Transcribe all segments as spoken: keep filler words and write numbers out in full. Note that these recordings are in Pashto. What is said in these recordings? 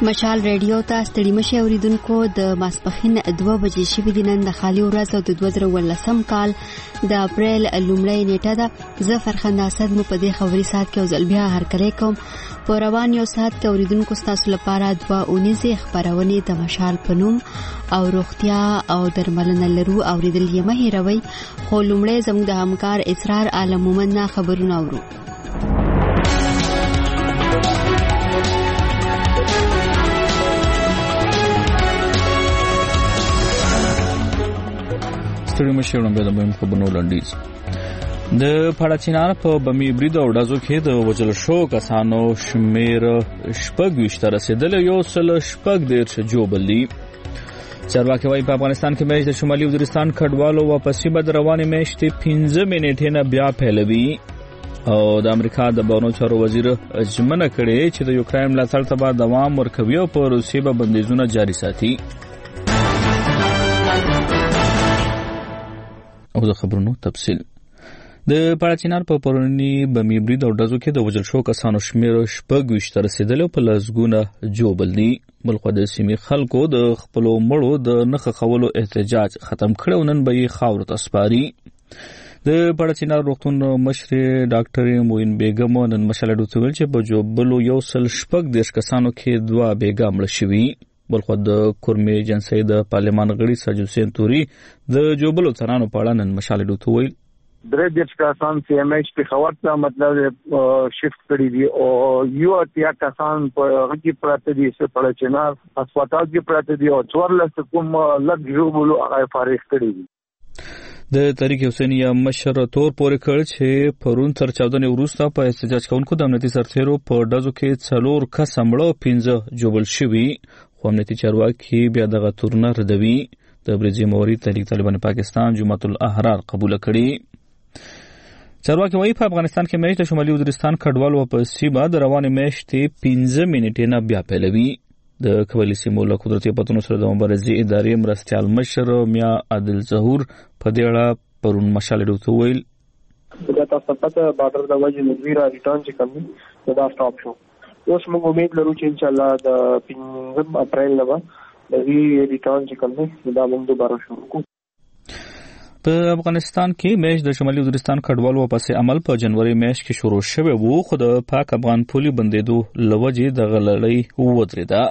مشال ریډیو ته ستړي مشي اوریدونکو د ماسپخین دوه بجې شوې د نن د خالي ورځ او د دوه زره ولسم کال د اپریل لومړۍ نیټه ده. زه فرخنده اسد مو په دې خبري ساعت کې او ځل بیا هرکلی کوم. په روان یو ساعت کې اوریدونکو ستاسو لپاره دوه اونیزې خبرونې د مشال په نوم او روغتیا او درملنه لرو. اوریدل یې مه هېروئ، خو لومړی زموږ د همکار اسرار عالم مومند نه خبرونه اورو. ستړي مشي وړاندې د مهم خبرونو لنډیز. د پاړاچینار په بمی برید او ډزو کې د وژل شوو کسانو شمیر شپږ ویشت ته رسېدلی، یو سل شپږ دېرش جوبل دي. چارواکي وایي په افغانستان کې میچ د شمالي وزیرستان کډوالو واپسي به د روانې میاشتې پنځمې نیټې نه بیا پیلوي. او د امریکا د بهرنیو چارو وزیر ژمنه کړې چې د یوکراین ملاتړ ته به دوام ورکوي او په روسیې به بندیزونه جاري ساتي. او د خبرونو تفصیل. د پاړاچینار په پرونی بمی برید او ډزو کې د وژل شوو کسانو شمیر شپږ ویشت ته رسېدلی او په لسګونه جوبل دي. بلخوا د سیمې خلکو د خپلو مړو د نه ښخولو احتجاج ختم کړی او نن به یې خاورو ته سپاري. د پاړاچینار روغتون مشرې ډاکټرې موین بیګم نن مشال ډیو ته ویل چې په جوبلو یو سل شپږ دېرش کسانو کې دوه بېګا مړه شوي. بلخوا د کورمې جنسۍ د پارلمان غړي ساجد حسین توري د جوبلو څرانو په اړه نن مشال ډیو ته ویل درې دېرش کسان سی ایم ایچ پېښور ته مطلب شفت کړي دي او یو اتیا کسان په هغه کې پراته دي چې پاړاچینار هسپتال کې پراته دي او څوارلس کوم لږ جوبلو هغه فارغ کړي دي. د طریق حسینی مشر تور پورې کړ چې پرون تر چاودنې وروسته په احتجاج کوونکو د امنیتي سرتیرو په ډزو کې څلور کس مړه او پنځه جوبل شوي، خو امنیتي چارواکي بیا دغه تورونه ردوي. د بریزي موري تحریک طالبان پاکستان جماعت الاحرار قبول کړي. چارواکي وایي په افغانستان کې میچ د شمالي وزیرستان کډوال واپسي به د روانې میاشتې پنځه منټې نه بیا پیلوي. د قبایلي سیمو له قدرتي پتونو سره د مبارزې ادارې مرستیال مشر میا عادل ظهور په دې اړه پرون مشال ډیو ته ویل دا تاسو ته بارډر د وجې مزویرا ریټرن چې کوم دا سټاپ شو. اوس موږ امید لرو چې ان شاء الله د پنځم اپریل نه به د وی ریټرن چې کوم دا موږ دوباره شروع کوو. په افغانستان کې میچ د شمالي وزیرستان کډوال واپسې عمل په جنوري میاشت کې شروع شوی وو، خو د پاک افغان پولي بندېدو له وجې دغه لړۍ ودرېده.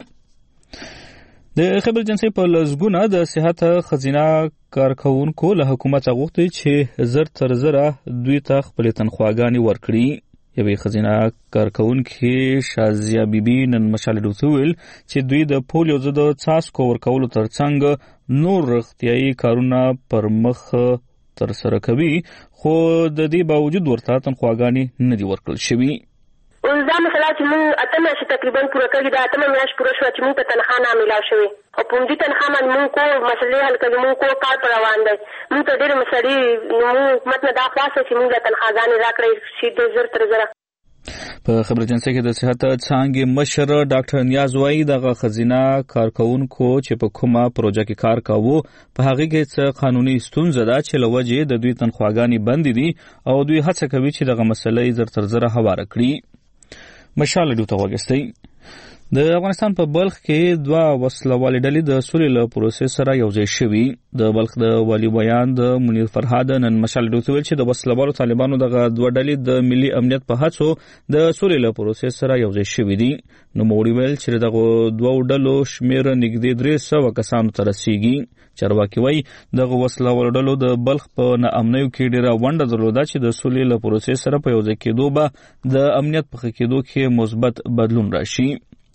د خیبر جنسۍ په لسګونه د صحت خزینه کارکوونکو له حکومت غوښتي چې زر تر زره دوی ته خپلې تنخواګانې ورکړي. یوې خزینه کارکوونکې شازیه بیبي نن مشال ډیو ته ویل چې دوی د پولیو ضد څاڅکو ورکولو ترڅنګ نور روغتیایي کارونه پر مخ ترسره کوي، خو د دې باوجود ورته تنخواګانې نه دي ورکړل شوي. اوس دا مسله چې موږ اته میاشتې تقریبا پوره کړي، دا اتمه میاشت پوره شوه چې موږ ته تنخوا نه میلاو شوې او په همدې تنخوا باندې موږ کور مسلې حل کوي، موږ کور کار پر روان دی. موږ ته ډېرې مسلې موږ حکومت نه دا خواست چې موږ له تنخواګانې راکړئ شي د زر تر زره. په خبر جنسۍ کې د صحت څانګې مشر ډاکټر نیاز وایي دغه خزینه کارکوونکو چې په کومه پروژه کې کار کاوه په هغې کې څه قانوني ستونزه ده چې له وجې د دوی تنخواګانې بندې دي او دوی هڅه کوي چې دغه مسله زر تر زره هواره کړي. مشال ډیو ته وګستئ. د افغانستان په بلخ کې دوه وسلوالې ډلې د سولې له پروسې سره یوځای شوي. د بلخ د والي بیان د منیر فرهاد نن مشال ډیو ته ویل چې د وسلوالو طالبانو دغه دوه ډلې د ملي امنیت په هڅو د سولې له پروسې سره یوځای شوي دي. نوموړي ویل چې دغه دوه ډلو شمیر نږدې درې سوه کسانو ته رسیږي. چارواکي وایي دغه وسلوالو ډلو د بلخ په ناامنیو کې ډېره ونډه درلوده چې د سولې له پروسې سره په یوځای کېدو به د امنیت په ښه کېدو کې مثبت بدلون راشي.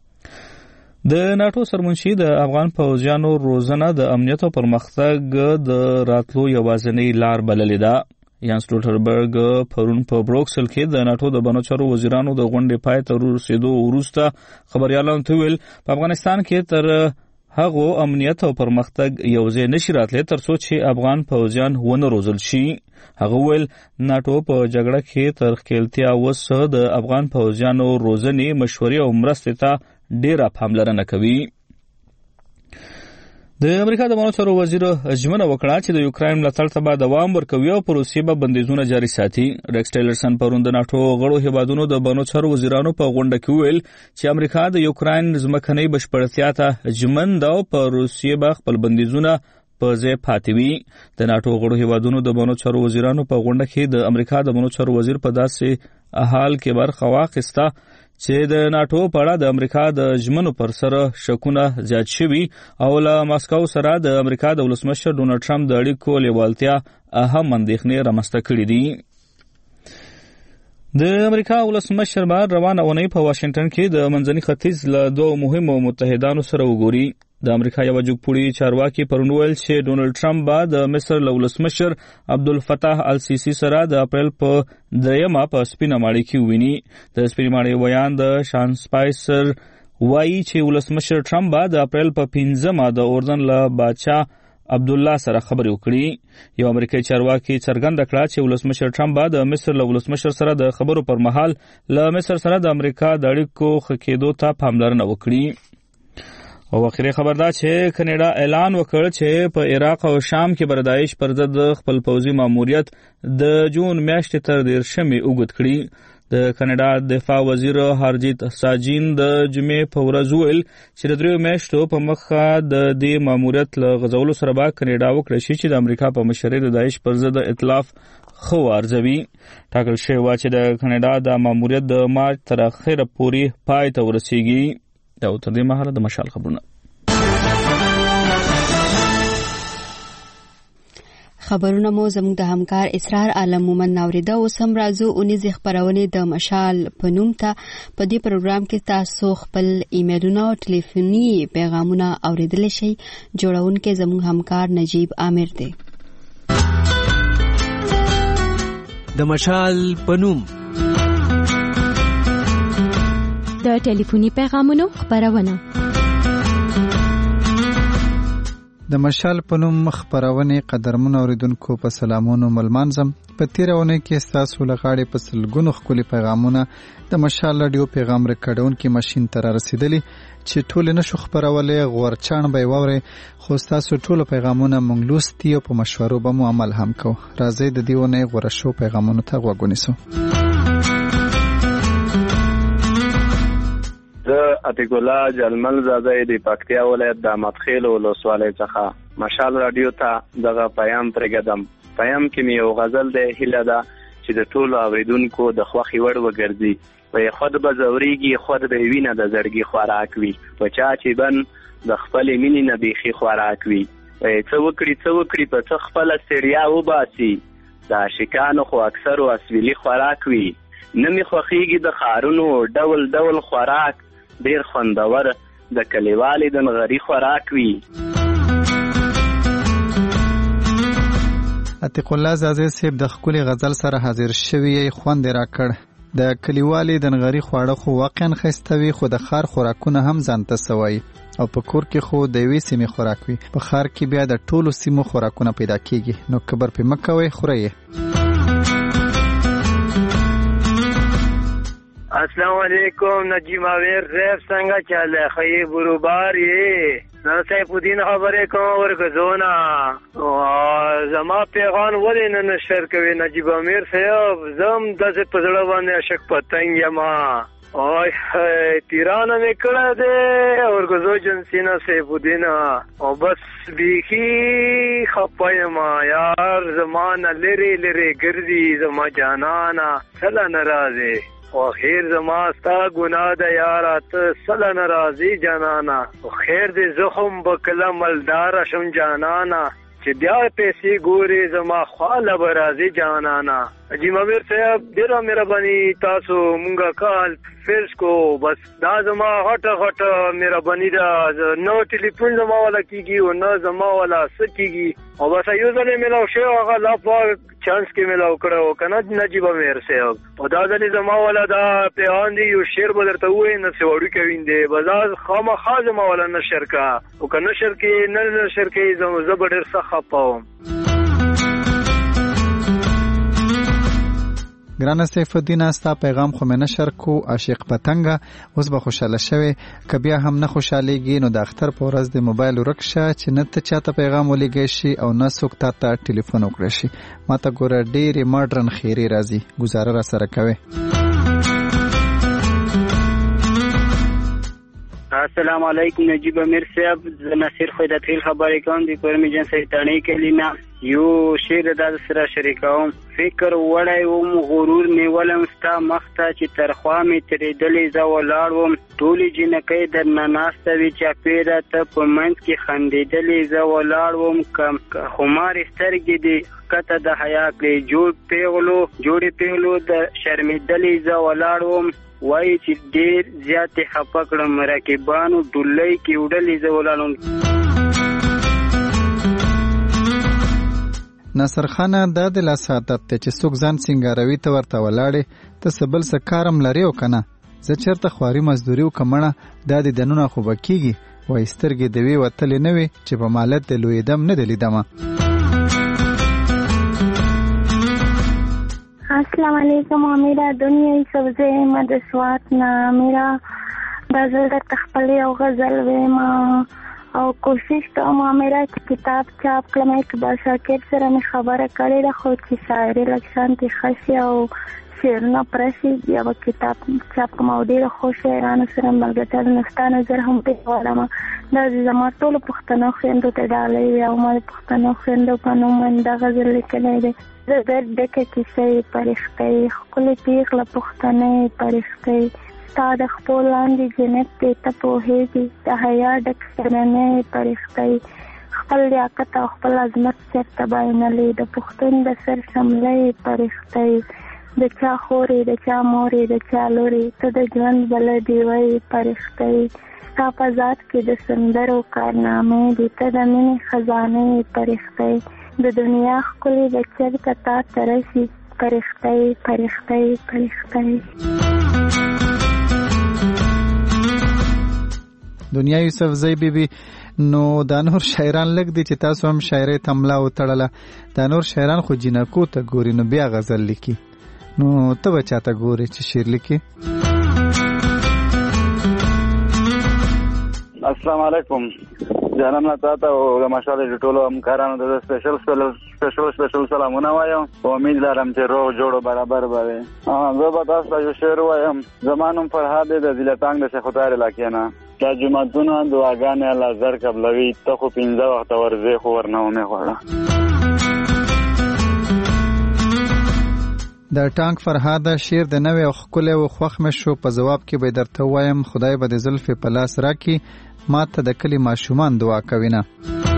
د ناټو سرمنشي د افغان پوځیانو روزنه د امنیت او پرمختګ د راتلو یوازینۍ لار بللې ده. یانس سټولټنبرګ پرون په بروکسل کې د ناټو د بهرنیو چارو وزیرانو د غونډې پای ته رسېدو وروسته خبریالانو ته ویل په افغانستان کې تر هغو امنیت او پرمختګ یوځای نشي راتلی تر څو چې افغان پوځیان ونه روزل شي. هغه ویل ناټو په جګړه کې تر ښکېلتیا وسه د افغان پوځیانو روزنې، مشورې او مرستې ته ډېره پاملرنه کوي. د امریکا د بهرنیو چارو وزیر ژمنه وکړه چې د یوکراین ملاتړ ته به دوام ورکوي او په روسیې به بندیزونه جاري ساتي. ریکس ټیلرسن پرون د ناټو غړو هیوادونو د بهرنیو چارو وزیرانو په غونډه کې وویل چې امریکا د یوکراین ځمکنۍ بشپړتیا ته ژمن ده او په روسیې به خپل بندیزونه په ځای پاتې وي. د ناټو غړو هیوادونو د بهرنیو چارو وزیرانو په غونډه کې د امریکا د بهرنیو چارو وزیر په داسې حال کې برخه واخیسته چې د ناټو په اړه د امریکا د ژمنو پر سره شکونه زیات شوي او له ماسکو سره د امریکا د ولسمشر ډونالډ ټرمپ د اړیکو لیوالتیا اهم اندېښنې رامنځته کړي دي. د امریکا ولسمشر به روانه اونۍ په واشنگټن کې د منځني ختیځ له دوه مهمو متحدانو سره وګوري. د امریکا یو جګپوړي چارواکي پرون ویل چې ډونالډ ټرمپ به د مصر له ولسمشر عبدالفتاح السیسی سره د اپریل په دریمه په سپینه ماڼۍ کې وویني. د سپینې ماڼۍ ویان د شان سپایسر وایي چې ولسمشر ټرمپ به د اپریل په پنځمه د اردن له باچا عبدالله سره خبرې وکړي. یو امریکایي چارواکي څرګنده کړه چې ولسمشر ټرمپ به د مصر له ولسمشر سره د خبرو پر مهال له مصر سره د امریکا د اړیکو ښه کېدو ته پاملرنه وکړي. او اخیری خبر دا چې کاناډا اعلان وکړ چې په عراق او شام کې بر داعش پر ضد خپل پوځي ماموریت د جون میاشتې تر دیرشمې اوږد کړي. د کاناډا دفاع وزیر هارجیت ساجین د جمعې په ورځ وویل چې د دریو میاشتو په مخه د دې ماموریت له غځولو سره به کاناډا وکړي شي چې د امریکا په مشرۍ د داعش پر ضد ائتلاف خو ارزوي. ټاکل شوی و چې د کاناډا د ماموریت د مارچ تر اخره پورې پای ته ورسیږي. دا تر دې مهاله د مشال خبرونه. خبرونه مو زموږ د همکار اسرار عالم مومن ناوریده. اوس هم راځو اونیزې خبرونې د مشال په نوم ته. په دې پروګرام کې تاسو خپل ایمیلونه او ټلیفوني پیغامونه اوریدلی شئ. جوړونکی زموږ همکار نجیب عامر دی. د مشال په نوم د ټلیفوني پیغامونو خبرونه. د مشال په نوم خبرونه قدرمن اوریدونکو په سلامونو ملمانځم. په تیرونه کې تاسو لغاړي په سلګونو خولي پیغامونه د مشال رادیو پیغام ریکارډونکو ماشين ته رسیدلي چې ټول نشو خبرولې غورچان به ووري. خو تاسو ټول پیغامونه مونږ لوستي او په مشورو به مو عمل هم کو. راځي د دیونه غورشو پیغامونو ته وګونیسو. زه عتیق الله جلمل زاده د پکتیا ولایت د مدخیل ولسوالۍ څخه مشال رادیو ته دغه پیام پرېږدم. پیام کې مې یو غزل دی، هیله ده چې د ټولو اوریدونکو د خوښې وړ وګرځي. وایي خود به ځورېږي، خود به وینه د زړګي خوراک وي، په چا چې بن د خپلې مینې نه بیخي خوراک وي. وایي څه وکړي څه وکړي په څه خپله ستړیا وباسي، د عاشقانو خو اکثرو اسویلي خوراک وي. نه مې خوښېږي د ښارونو ډول ډول خوراک، ډیر خوندور د کلیوالې د نغري خوراک وي. عتیق الله زاده صاحب د خپل غزل سره حاضر شوی خوند راکړ. د کلیوالې د نغري خواړه خو واقعا خسته وي، خو د خار خوراکونه هم ځانته سوي او په کور کې خو د وی سیمه خوراک وي. په خار کې بیا د ټولو سیمو خوراکونه پیدا کیږي، نو کبر په مکوي خوري. السلام علیکم نجیب عامر صاحب، څنګه چاله خی بروبار یې نن صاحب الدین خبرې کوم ورګزونا زما پیغام ولې نه نشر کوي نجیب عامر صاحب. زم داسې په زړه باندې عاشق پتنګ یما اوه تیرانه مې کړه دې ورګزو جنسینا صاحب الدین او بس بیخي خپایما یار زمانه لری لری ګرځي زما جانانا سلا ناراضه او خیر زما ستا گناه ده یارا ته سلا ناراضی جانانا او خیر دې زخم بکله ملدار شم جانانا چې بیا پیسې ګوري زما خاله برازي جانانا. جی مامیر صاحب ډیره مهرباني تاسو مونږه کال فیس کو بس دا زما هټه هټه مهرباني دا نو ټلیفون زما ولا کیږي او نه زما ولا سکیږي او بس یو ځل ملاو شو هغه لا په چانس کې ملاو کړو کنه نجیب میر صاحب او دا ځل زما ولا دا پیغام دی یو شعر بدرته وې نه سوړی کویندې بازار خامخا زما ولا نشر کا او کنه نشر کې نه نشر کې زما زبر ډیر څه خپاوم. ګرانه سیف الدین استا پیغام خو مې نشر کو عاشق پتنګ اوس به خوشاله شوي که بیا هم نه خوشالېږي نو د اختر په ورځ د موبایل ورک شه چې نه ته چاته پیغام ولېږی شي او نه څوک تا ته ټلیفون وکړی شي. ما ته ګوره ډېرې ماډرن خیرې راځي، ګزاره را سره کوې. السلام علیکم نجیب امیر صاحب، زه نصیر خویدت خیل خبرې کوم د کورمي جنسي تڼۍ کلینا. یو شعر د سره شریکوم. فکر وړی وم غرور نیولم ستا مخته چې ترخوا مې ترېدلې زه ولاړ وم. ټولې جنکۍ درنه ناسته وي چاپېره ته په منځ کې خندېدلې زه ولاړ وم. خمارې سترګې دې ښکته د حیا کړې جوړ پیغلو جوړې پیغلو د شرمېدلې زه ولاړ وم. وایي چې ډېر زیاتې خفه کړم رقیبانو ډولۍ کې وډلې زه ولاړ وم. ناصر خانه دا د لاس عادت دی چې څوک ځان سینګاروي ته ورته ولاړې ته څه بل څه کارم لرې او که نه زه چېرته خواري مزدوري وکړمه دا د دنونه خو به کېږي. وایي سترګې د وې وتلې نه وې چې په مالت د لویېدم نه د لیدمه. السلام علیکم امیرا دنیای سبزه ما د سوات نه. امیرا دا زه درته خپلې یو غزل ویما او کوشش کوم امیرا چې کتاب چاپ کړم. اقبال شاکر سره مې خبره کړې ده خو چې شاعري لږ شانتې ښه شي او شعرونه پوره شي بیا به کتاب چاپ کړم او ډېرو ښو شاعرانو سره ملګرتیا ده. نو ستا نظر هم پرې غواړم. دا زما ټولو پښتنو خویندو ته ډالۍ وي او ما د پښتنو خویندو په نوم باندې دا غزل لیکلی دی. د درد ډکه کیسې پرښتۍ ښکلې پیغله پښتنۍ پرښتۍ ستا د خپو لاندې جنت دی ته پوهېږي د حیا ډک شرنۍ پرښتۍ خپل لیاقت او خپل عظمت چېرته بایللی د پښتون د سر شملۍ پرښتۍ د چا خورې د چا مورې د چا لورې ته د ژوند بله ډیوۍ پرښتۍ ستا په ذات کې د سندرو کارنامې دي ته د مینې خزانې پرښتۍ د دنیا ښکلې به چېرته تا ته رسي پرښتۍ پرښتۍ پرښتۍ. دنیا یوسف زئی بیبي نو دا نور شاعران لږ دي چې تاسو هم شاعرۍ ته ملا وتړله. دا نور شاعران خو جنکو ته ګوري نو بیا غزل لیکي نو ته به چاته ګورې چې شعر لیکي. السلام علیکم جانم تا ته او د مشال ټولو همکارانو د سپیشل سپیشل سپیشل سلامونه وایم. امید لرم چې روغ جوړ برابر به وي. زه به تاسو ته یو شعر وایم. زما نوم فرهاد دی د ضلع د شیخ طاهر علاقې نه. دا جوماتونه دعاګانې الله زر قبلوي ته خو پنځه وخته ورځې خو ورنه ومې غواړه. د ټانک فرهاده شعر د نوې او ښکلی و خوښ مې شو. په ځواب کې به درته وایم خدای به د زلفې په لاس راکړي ما ته د کلي ماشومان دعا کوي نه.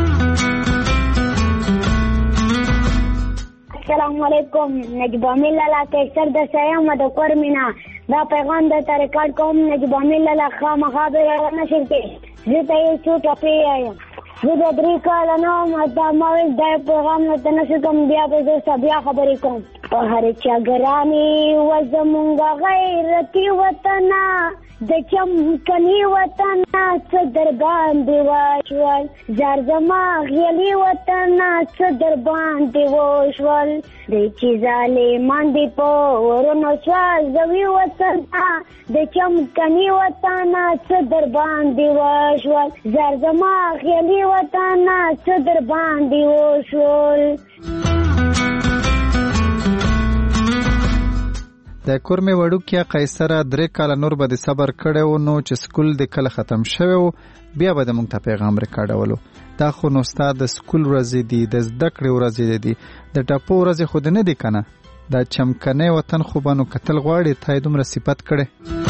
السلام علیکم نجیب امیر لالا کیسر د سیم د کورمینا. دا پیغام د ریکارډ کوم نجیب امیر لالا خامخا به نشر کې زه ته یې څو ټپې وایم. زه د درې کاله نه وم دا ما ویل دا پیغام ورته نشر کوم بیا به زه بیا خبرې کوم. په هر چا ګرانې و زمونږ غیرتي وطنه د چمکني وطنه څه در باندې وشول زار زما غیلي وطنه څه در باندې وشول دی چې ظالمان دي په ورونو سوځوي وطنه د چمکني وطنه څه در باندې وشول زار زما غیلي وطنه څه در باندې وشول. د کورمې وړوکیا قیصره درې کاله نور به د صبر کړی و نو چې سکول د کله ختم شوی و بیا به د موږ ته پیغام ریکارډولو. دا خو نو ستا د سکول ورځې دي د زده کړې ورځې دي د ټپو ورځې خو د نه دي که نه. دا چمکنی وطن خو به نو کتل غواړي تا یې دومره صفت کړی.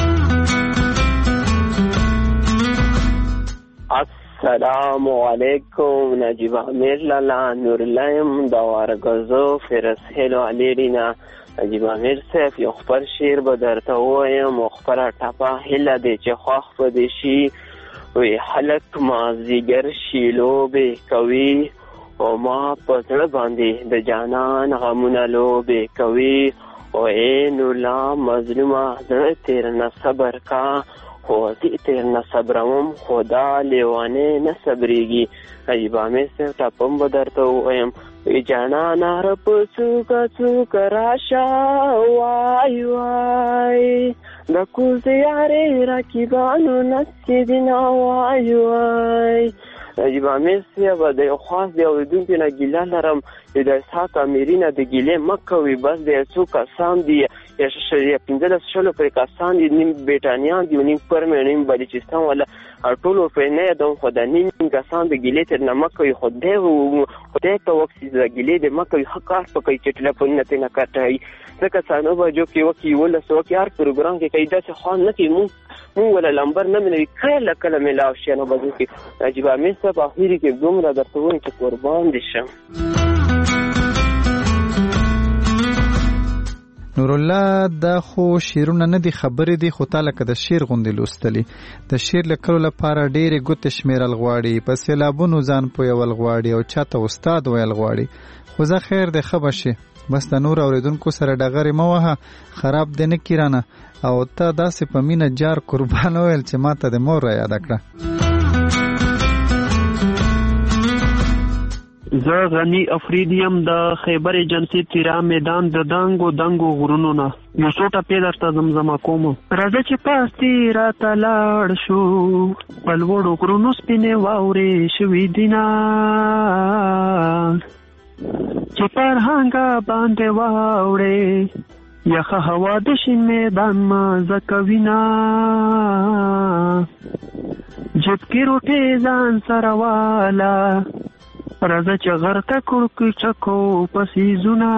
السلام علیکم نجیب امیر لالا نور لایم دا وارگزو فرس هلو علیرینا. نجیب امیر صاحب یو خپل شعر به درته ووایم او خپله ټپه هیله دی چې خوښ به دې شي. وی هلک مازدیګر شي لوبې کوي او ما په زړه باندې د جانان غمونه لوبې کوي او ای نورلا مظلومه زړه تېر نه صبر کا خو زه تېر نه صبروم خو دا لیوانې نه صبرېږي. نجیب امیر صاحب ټپه هم به درته ووایم وی جانانا رب څوکه څوکه راشه وای وای د کوز یارې رقیبانو نسې دینا وای وای نجیب امیر صاحب د یو خاص دی اورېدونکي نه ګیله لرم چې د اسحاق امیر نه د ګیلې مه کوئ بس د یو څو کسان دي یا پنځلس شلو پرې کسان دي نیم بریټانیان دي نیم پرمې نیم بلوچستان والا ټولو پرې نه یادوم خو د نیم کسان د ګیلې تر نه مه کوئ خدای خدای ته وکړي د ګیلې د مه کوئ ښه کار په کوي چې ټلیفونونه ترې نه کټوي ځکه څانو بجو کې وکړي یولس وکړي هر پروګرام کې کوي داسې خوند نه کوي مونږ مونږ ولا لمبر نه مینوي کله کله میلاو شي نو بجو کې نجیب امیر صاحب اخري کې دومره درته وایم چې قربان دي شم. نور الله دا خو شیرونه نه دي خبرې دي خو تعالی که د شیر غوندې لوستلی د شیر لیکلو لپاره ډېرې ګوتې شمیرل غواړي په سیلابونو ځان پویول غواړي او چاته استاد ویل غواړي خو زه خیر دی ښه به شي بس د نور اورېدونکو سره ډغرې مه وهه خراب دی نه کړي رانه او ته داسې په مینه جار قربان وویل چې ما ته د مور را یاده کړه. زه غنی افریدیم د خیبر ایجنسی تیرا میدان د دنګو دنګو غرونو نه یو څو ټپې درته زمزمه کوم راځه چې پاستې راته لاړ شو په لوړو غرونو سپینې واورې شوي دینه چې فرهنګه باندې واوړې یخه هوا د شین میدان مازه کوینه جب کې روټې ځان سره والا راځه چې غرته کړو چکو پسیزونه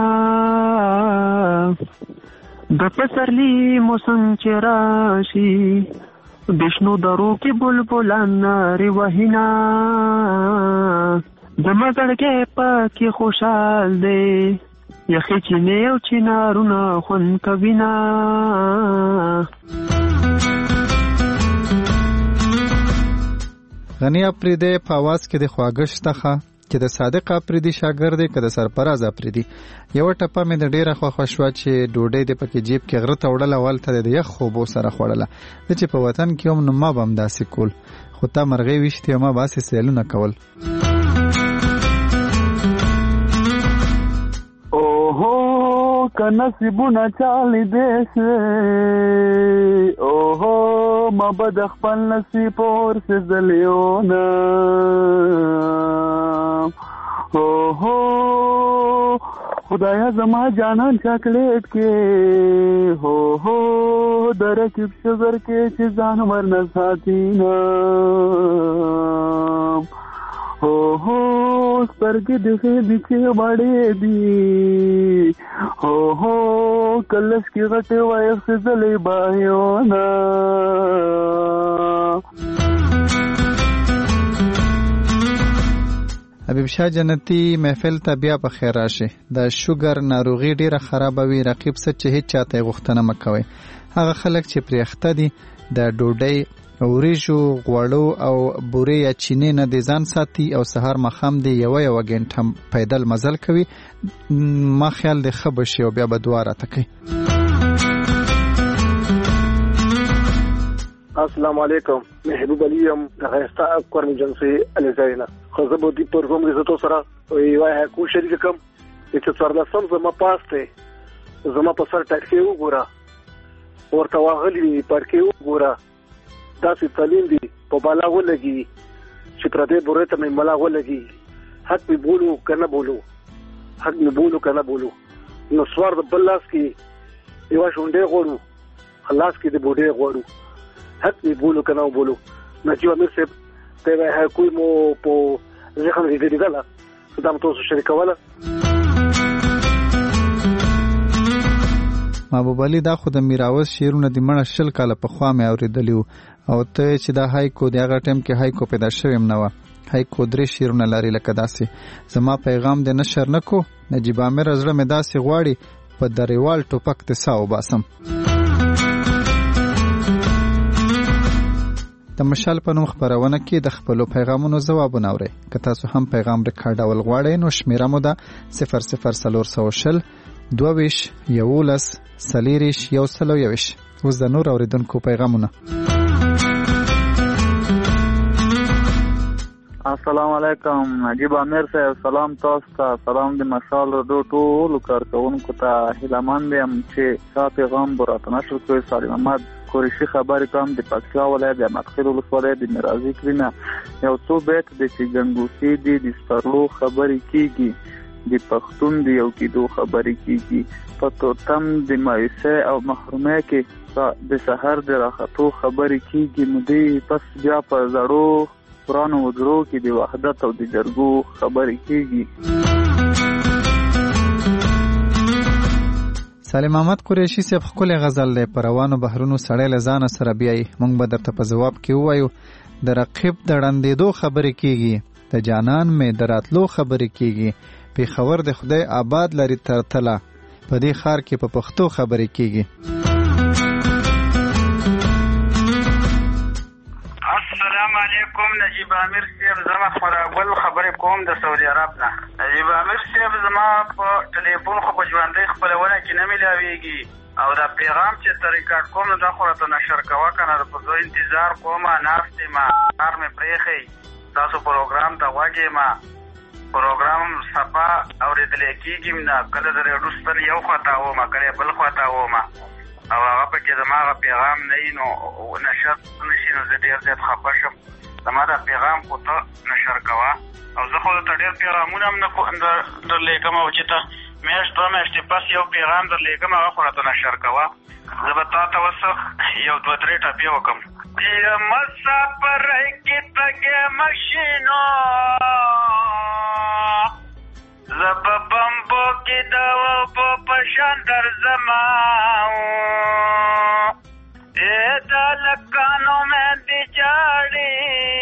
د پسرلی موسم چې راشي د شنو درو کې بلبلان نارې وهینا زما زړګی پکې خوشحال دی یخې چینې او چنارونه خوند کوینه. غنی اپریدی په اواز کې د خواږه شته ښه چې د صادق اپریدي شاګرد دی که د سرفراز اپریدي یوه ټپه مې د ډېره خوښه شوه چې ډوډۍ دې پکې جیب کې غره ته وړله هلته د یخ خوبو سره خوړله زه چې په وطن کې وم نو ما به هم داسې کول خو تا مرغۍ ویشتې او ما به هسې سیلونه کول. اوهو که نصیبونه چالی دیشه اوهو ما به د خپل نصیب ورسېدلیونه اوهو خدایا زما جانان چاکلیټ کې اوهو د رکیب شګر کې چې ځان ورنه ساتینه اوهو سترګې دغې دي چې وړې دي اوهو کلس کې غټې وایخېدلې بایونه. حبیب شاه جنتی محفل ته بیا په خیر راشي د شوګر ناروغي ډیره خرابوي رقیب څه چې هیڅ چاته غوښتنه مکوي هغه خلک چې پرې اخته دي د ډوډۍ وریجو غوړو او بورې یا چینې نه د ځان ساتي او سهار ماښام دی یوه یوه ګنټه پیدل مزل کوي ما خیال دی ښه به شي او بیا به دعا راته کوي. السلام علیکم محبوب علی یم د غیستا کورن ایجنسی الزاینا خو زه به دې پروګرام کې زه سره یوه کو شریک کوم چې څوارلسم زما پاسته زما په سر ټاکسي وګوره ورته واغلی پارکي وګوره داسې تعلیم دی په بالا ولګي چې پر دې بورې ته مې ملا ولګي حق می بولو کنه بولو حق می بولو کنه بولو نو سوار د بلاس کې یو شونډې غوړو خلاص کې د بوډې غوړو حق می بولو کنه بولو نجیب امیر صاحب ته به کوئی مو په ځخم دې دې دلا صدام تاسو شریکواله. محبوب علي دا خو د میراوس شعرونه د مړه شل کاله پخوا مې اورېدلي وو او ته چې دا هایکو د هغه ټایم کې هایکو پیدا شوی هم نه وه هایکو درې شعرونه لري لکه داسې زما پیغام د نشر نه کو نجیب امیر زړه مې داسې غواړي په دریوال ټوپک د سا وباسم. د مشال په نوم خپرونه کې د خپلو پیغامونو ځوابونه اورئ که تاسو هم پیغام ریکارډول غواړئ نو شمیره مو ده صفر صفر څلور سوه شل دوه ویشت یولس څلېرویشت یو سل او یوویشت. اوس د نور اورېدونکو پیغامونه. السلام علیکم. نجیب امیر صاحب سلام تاسو ته. سلام د مشال رادیو ټولو کارکونکو ته. هیلهمند یم چې دا پیغام به راته نشر کړئ. سالم محمد قریشي خبرې کوم د پکتیا ولایت د احمدخیل ولسوالۍ د میرازي کلي نه. یو څو بیت د چې ګنګوسې دي د سپرلو خبرې کېږي، د پښتون د یو کېدو خبرې کېږي، په تورتم د مایوسۍ او محرومۍ کې د سحر د راختو خبرې کېږي. نو دی پس بیا په زړو قرآن و درو کې د وحدت او د جرګو خبرې کېږي. سالم محمد قریشي صاحب ښکلی غزل دی. په روانو بحرونو سړی له ځانه سره بیایي. موږ به درته په ځواب کې ووایو د رقیب د ړندېدو خبرې کېږي، د جانان مې د راتلو خبرې کېږي، پېښور د خدای آباد لري تر تله، په دې ښار کې په پښتو خبرې کېږي. السلام علیکم. نجیب امیر صاحب زما خبرول خبرې کوم د سعودي عرب نه. نجیب امیر صاحب زما په ټلیفون خو په ژوندۍ خپلونه کې نه ملاویږي او دا پیغام چې ته ریکارډ کوم نو دا خو راته نشر کوه که نه. په زه انتظار کوم، ناست یم، کار مې پرېښی، تاسو پروګرام ته غوږ یم، پروګرام صفا اورېدلی کېږي نه. کله د ریډیو ستن یو خواته وم، کله بل خواته وم او هغه پکې زما هغه پیغام نه وي نو نشر نه شي، نو زه ډېر زیات خفه شم. زما دا پیغام خو ته نشر کوه او زه خو درته ډېر پیغامونه هم نه درلېږم او چې ته میاشت دوه میاشتې پس یو پیغام درلېږم هغه خو راته نشر کوه. زه به تا ته اوس یو دوه درې ټپې وکړم. مسافرۍ کې تګې مشینو زه په بمبو کې د اوبو په شان درځمه، ای د لکانو مهندې جاړې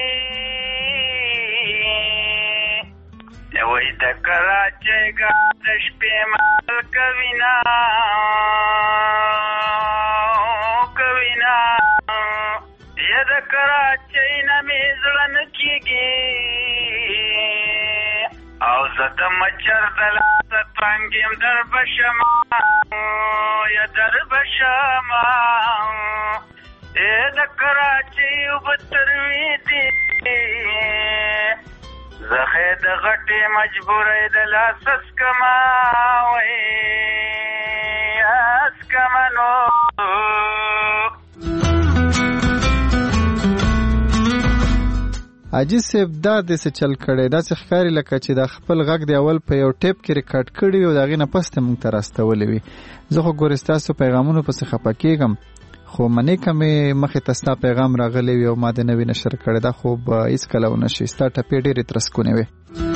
وایي د کراچۍ ګاډ د شپې مال کوینه کوینه یا د کراچۍ نه مې زړه نه کېږي او زه د مچر د لاسه تنګ یم در به شمه یا در به شمه ای د کراچۍ اوبه تروې دي زه خې د غټې مجبورۍ د لاسه سکمه وایي اسکمه نو. عاجز صاحب دا داسې چل کړی، داسې ښکاري لکه چې دا خپل غږ دی اول په یو ټیپ کې ریکارډ کړي او د هغې نه پس ته موږ ته راستولی وي. زه خو ګورې ستاسو پیغامونو پسې خفه کېږم، خو منې که مې مخې ته ستا پیغام راغلی وي او ما د نوي نشر کړی، دا خو به هېڅکله ونه شي. ستا ټپې ډېرې ترسکونې وې.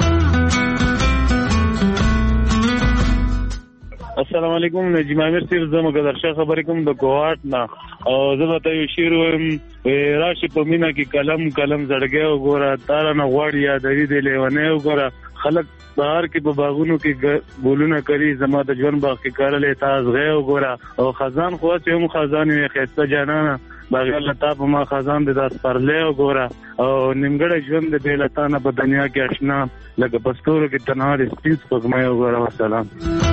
السلام علیکم. نجیب امیر صاحب زه مقدر شاه خبرې کوم د کوهاټ نه او زه به ته یو شعر وایم. راشي په مینه کې قلم قلم زړګی وګوره، تاره نه غواړي یادوي د لیونی وګوره، خلک بهر کې په باغونو کې ګلونه کري، زما د ژوند باغ کې کرلی تا ازغی وګوره، او خزان خو چې هم خزان وي ښایسته جانانه بغیر له تا په ما خزان د دا سپرلی وګوره، او نیمګړی ژوند د بې له تا نه په دنیا کې اشنا لکه په ستورو کې تنها د سپین سپوږمۍ وګوره. وسلام.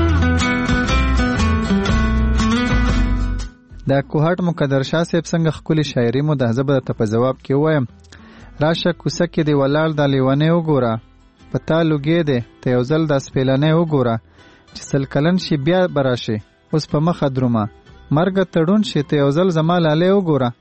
دا کوهاټ مقدر شاه صاحب څنګه ښکلې شاعري مو ده. زه به درته په ځواب کې ووایم راشه کوڅه کې دې ولاړ دا لیونی وګوره، په تا لوګی دی ته یو ځل دا سپېلنی وګوره، چې سل کلن شي بیا به راشي اوس په مخه درومه، مرګه تړون شي ته یو ځل زما لالی وګوره.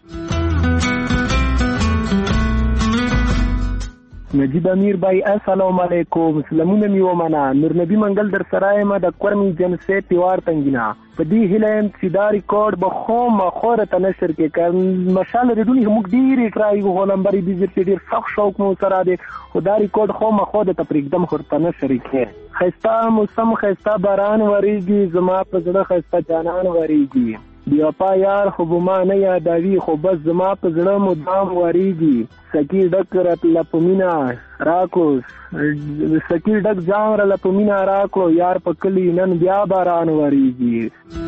نجیب امیر بای السلام علیکم. سلامونه می ومنه. نور نبی منګل در سره یم د کورمی جنسه پیوار تنګینا په دې هیله یم چې دا ریکارډ به خامه خوره ته نشر کې کړم. مشال ریډونی موږ ډېرې ټرای وکړو لمبرې دې چې ډېر سخت شوق مو سره دی، خو دا ریکارډ خامه خوره ته پرېږدم ورته نشر کې. ښایسته موسم ښایسته باران وریږي، زما په زړه ښایسته جانان وریږي، بیا پا یار خو به ما نه یادوي، خو بس زما په زړه مدام وریږي، سکی ډک راتله په مینه راکړو، سکی ډک جام راله په مینه راکړو، یار په کلي نن بیا باران وریږي.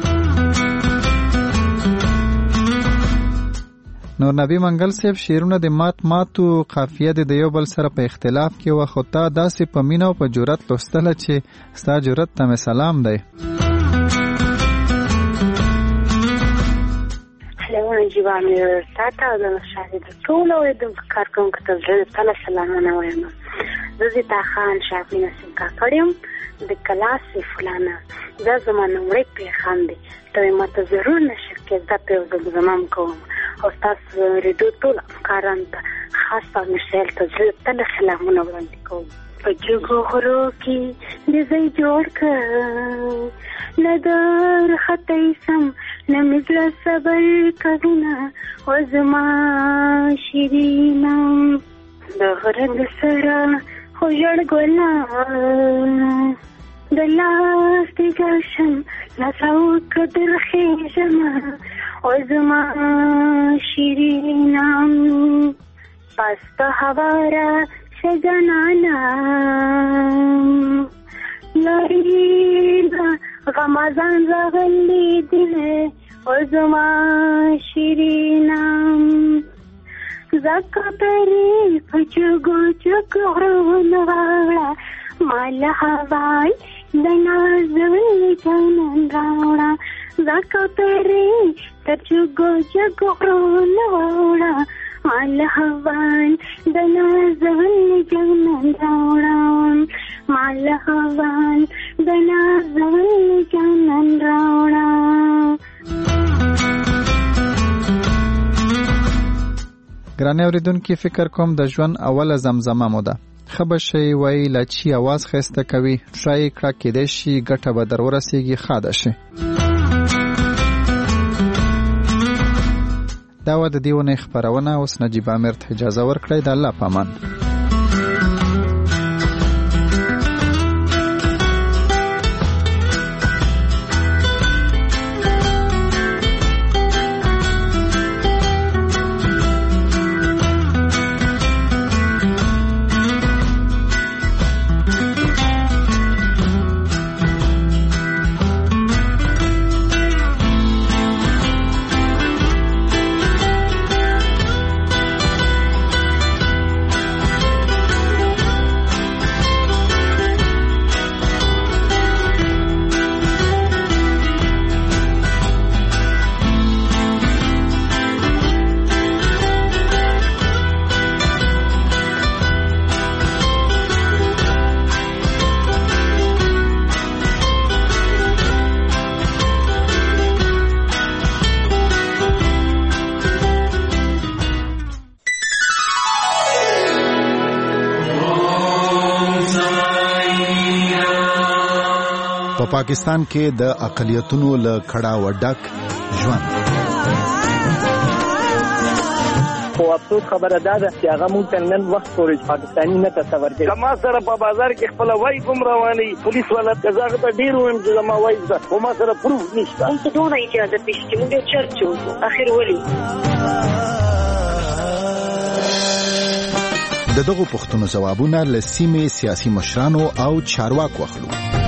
نور نبی منګل صاحب شعرونه د مات ماتو قافیه د یو بل سره په اختلاف کې وه، خو تا داسې په مینه او په جرأت لوستله چې ستا جرأت ته مې سلام دی. نجیب نجیب امیر تاته او د شاهد ټول او د کارکونکو ته زړه تل سلامونه وایم. زه زیتا خان شافی نسیم کاکړم د کلاس فلانه دا زمانه وړي پیغام دی ته ماته ضرور نشه کې دا په زمام کوم او تاسو ریډیو ټول کاران ته خاص په مشال ته زه تل سلامونه وړاندې کوم. په جګو غرو کې د زې جوړ کړ ندار خطې سم نمزله صبر کوینا او زما شیرینا د غرد سره خو جړ ګلا د لاس دی ګشم لاسو قدر خیزما او زما شیرینا پستا هوارا شجنانا لرینا غمازان راغلی دینه او زما شیرینا زکا پری پچگو چکو غرونوالا مال هوای دنازوی جانان راوڑا زکا پری پچگو چکو غرونوالا مال هوای دنازوی جانان راوڑا مال هوای دنازوی جانان راوڑا. ګرانه اوریدونکو فکر کوم د ژوند اوله زمزمه مو ده. خبر شي وای لچی आवाज خسته کوي ټرای کړه کې د شي ګټه به در ورسیږي خاده شي. دا و د دیونه خبرونه اوس نجیب امیر ته اجازه ورکړئ. د الله پامان. پاکستان کې د اقلیتونو له کړهو ډک ژوند. خو افسوس خبره ده چې هغه مونږ ته نن وخت پورې پاکستاني نه تصور کوي. کما سره په بازار کې خپل وای کوم رواني پولیس والا کزاغه ته ډیر ویم چې ما وای ده خو ما سره پروف نشته. مونږ ته ډونه اجازه پېښې مونږ چرچو اخر ولي د دغه پښتنو جوابونه لسیمه سیاسي مشرانو او چارواکو اخلو.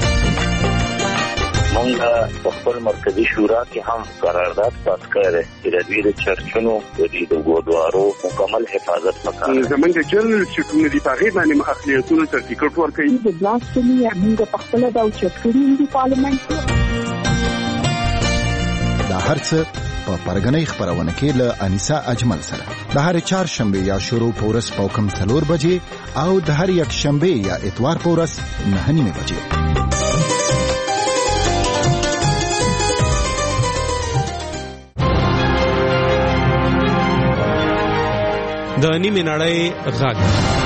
مونږه په خپل مرکزی شورا کې هم قرارداد پاس کړی چې د دې چرچونو د دې د ګودوارو مکمل حفاظت وکړي. زمونږ جنرال شټونه دی په غیر باندې اخلیتونو سرټیفیکټ ورکړي. د بلاسفمي موږ په خپل د چټکړي د پارلیمنت دا هرڅه په پرګنۍ خبرونه کې له انیسا اجمل سره د هر چهار شنبه یا شروع پورس پوکم څلور بجې او د هر یک شنبه یا اتوار پورس نه نیمه بجې. د نیمه نړۍ غږ.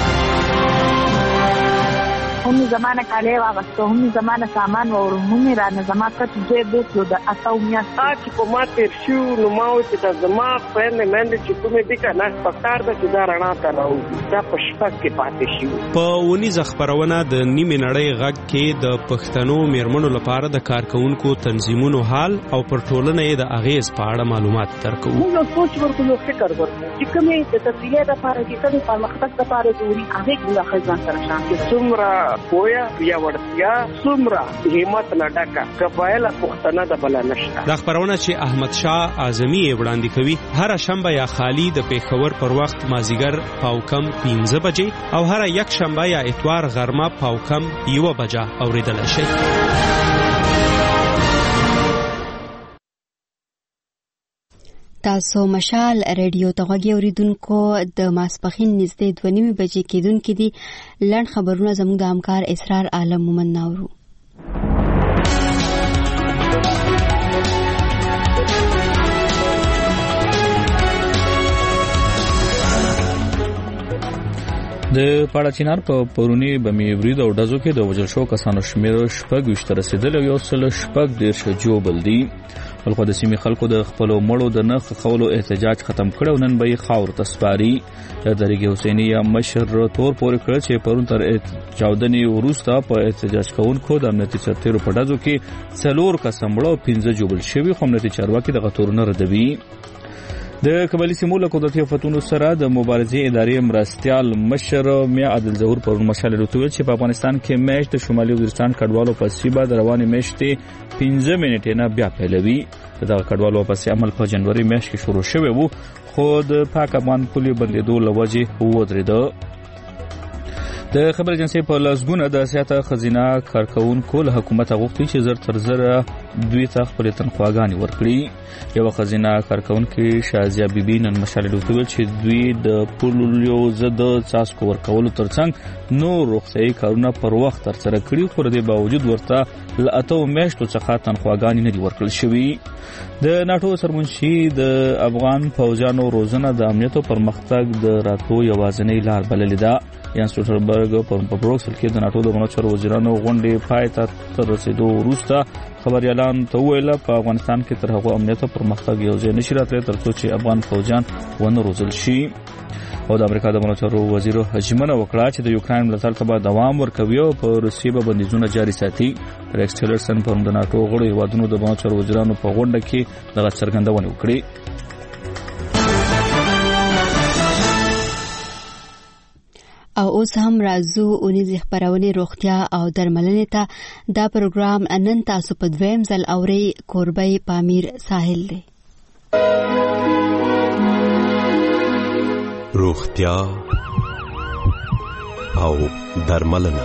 هم زمانه کاله واغسته هم زمانه سامان و هم را نه زما کټ دې بوتلو د اتاو میاشت چې په ماته شو نو ما و چې د زما په نه مند چې کومې دې کنه پکار د چې دا رڼا ته راو دا په شپه کې پاتې شو. په ونیزه خبرونه د نیمه نړۍ غږ کې د پښتنو میرمنو لپاره د کارکونکو تنظیمونو حال او پر ټولنه د اغیز په اړه معلومات درکو. موږ سوچ ورکو فکر ورکو چې کومې د تفصیلات لپاره چې کومې پرمختګ لپاره ضروري هغه د خزان سره شان کې څومره پویا یا ورتیا څومره همت لډکا قبایل پښتنه د بل نشته. د خبرونه چې احمد شاه اعظمي وړاندې کوي هر شنبه یا خالی د پیښور پر وخت مازیګر پاوکم پنځه بجې او هر یک شنبه یا اتوار غرمه پاوکم یو بجه اوریدل شي. تاسو مشال ریډیو ته غوږی اوریدونکو د ماسپخین نږدې دوه نیمې بجې کېدونکې دي. لنډ خبرونه زموږ د همکار اسرار عالم مومن ناورو. د پاړچینار په پرونی بمی برید او ډزو کې د وژل شو کسانو شمېر شپږ ویشت رسیدل او یو سل شپږ دېرش جوړ دی. خلکو د سیمې خلکو د خپل مړو د نخ خولو احتجاج ختم کړو. نن به خاور تسپاری د درګي حسیني یا مشر تور پورې کړ چې پرون تر چاودنې وروسته په احتجاج کوونکو د امنیتي سرتیرو په ډزو کې څلور کسان مړو او پنځه جوړ شوي. خو امنیتي چارواکي د غتورونه ردوي. د قبایلی سیمو له قدرتي فتونو سره د مبارزې ادارې مرستيال مشر میا عادل ظهور پرون مشال رتوی چې په افغانستان کې میچ د شمالي وزیرستان کډوالو په سیبا د روانې میشتې پنځه منټې نه بیا پیلوي. دا کډوالو په عمل په جنوري میاشت کې شروع شوی وو خو د پاک افغان پولیو بندیدو لوجه ودرېده. د خبر ایجنسی په لاسګونه د سیاته خزینه کارکونکو له حکومت غوښتي چې زر تر زر دوی ته خپل تنخواګانی ورکړي. یو خزینه کارکونکو شازیا بیبي نن مشاله دوی چې دوی د پولیو زد څاسکو ورکولو ترڅنګ نور رخصتي کارونه پر وخت ترسره کړي خو د باوجود ورته ل اتو میاشتو څخه تنخواګانی نه ورکړل شوی. د ناتو سرمنشي د افغان فوجانو روزنه د امنیت او پرمختګ د راتلو یوازینۍ لار بللې ده. یان سټربرګ په بروکسل کې د ناتو د غنوچر وزیرانو غونډې پای ته تر رسیدو وروسته خبر اعلان ته ویل په افغانستان کې تر هغه امنیت او پرمختګ یو ځای نشي راتلی ترڅو چې افغان فوجان ونه روزل شي. او د امریکا د غنوچر وزیر هجمنه وکړه چې د یوکرين ملاتړ ته به دوام ورکوي او په روسیې به بندیزونه جاري ساتي. ریکس ټیلرسن په د ناتو غړو هیوادونو د غنوچر وزیرانو په غونډه کې دغه څرګندونه وکړه. او اوس هم راځو اونیزه خبرونه روغتیا او درملنې ته. دا پروګرام نن تاسو په دویم ځل اوري. کوربه پامیر ساحل دی. روغتیا او درملنه.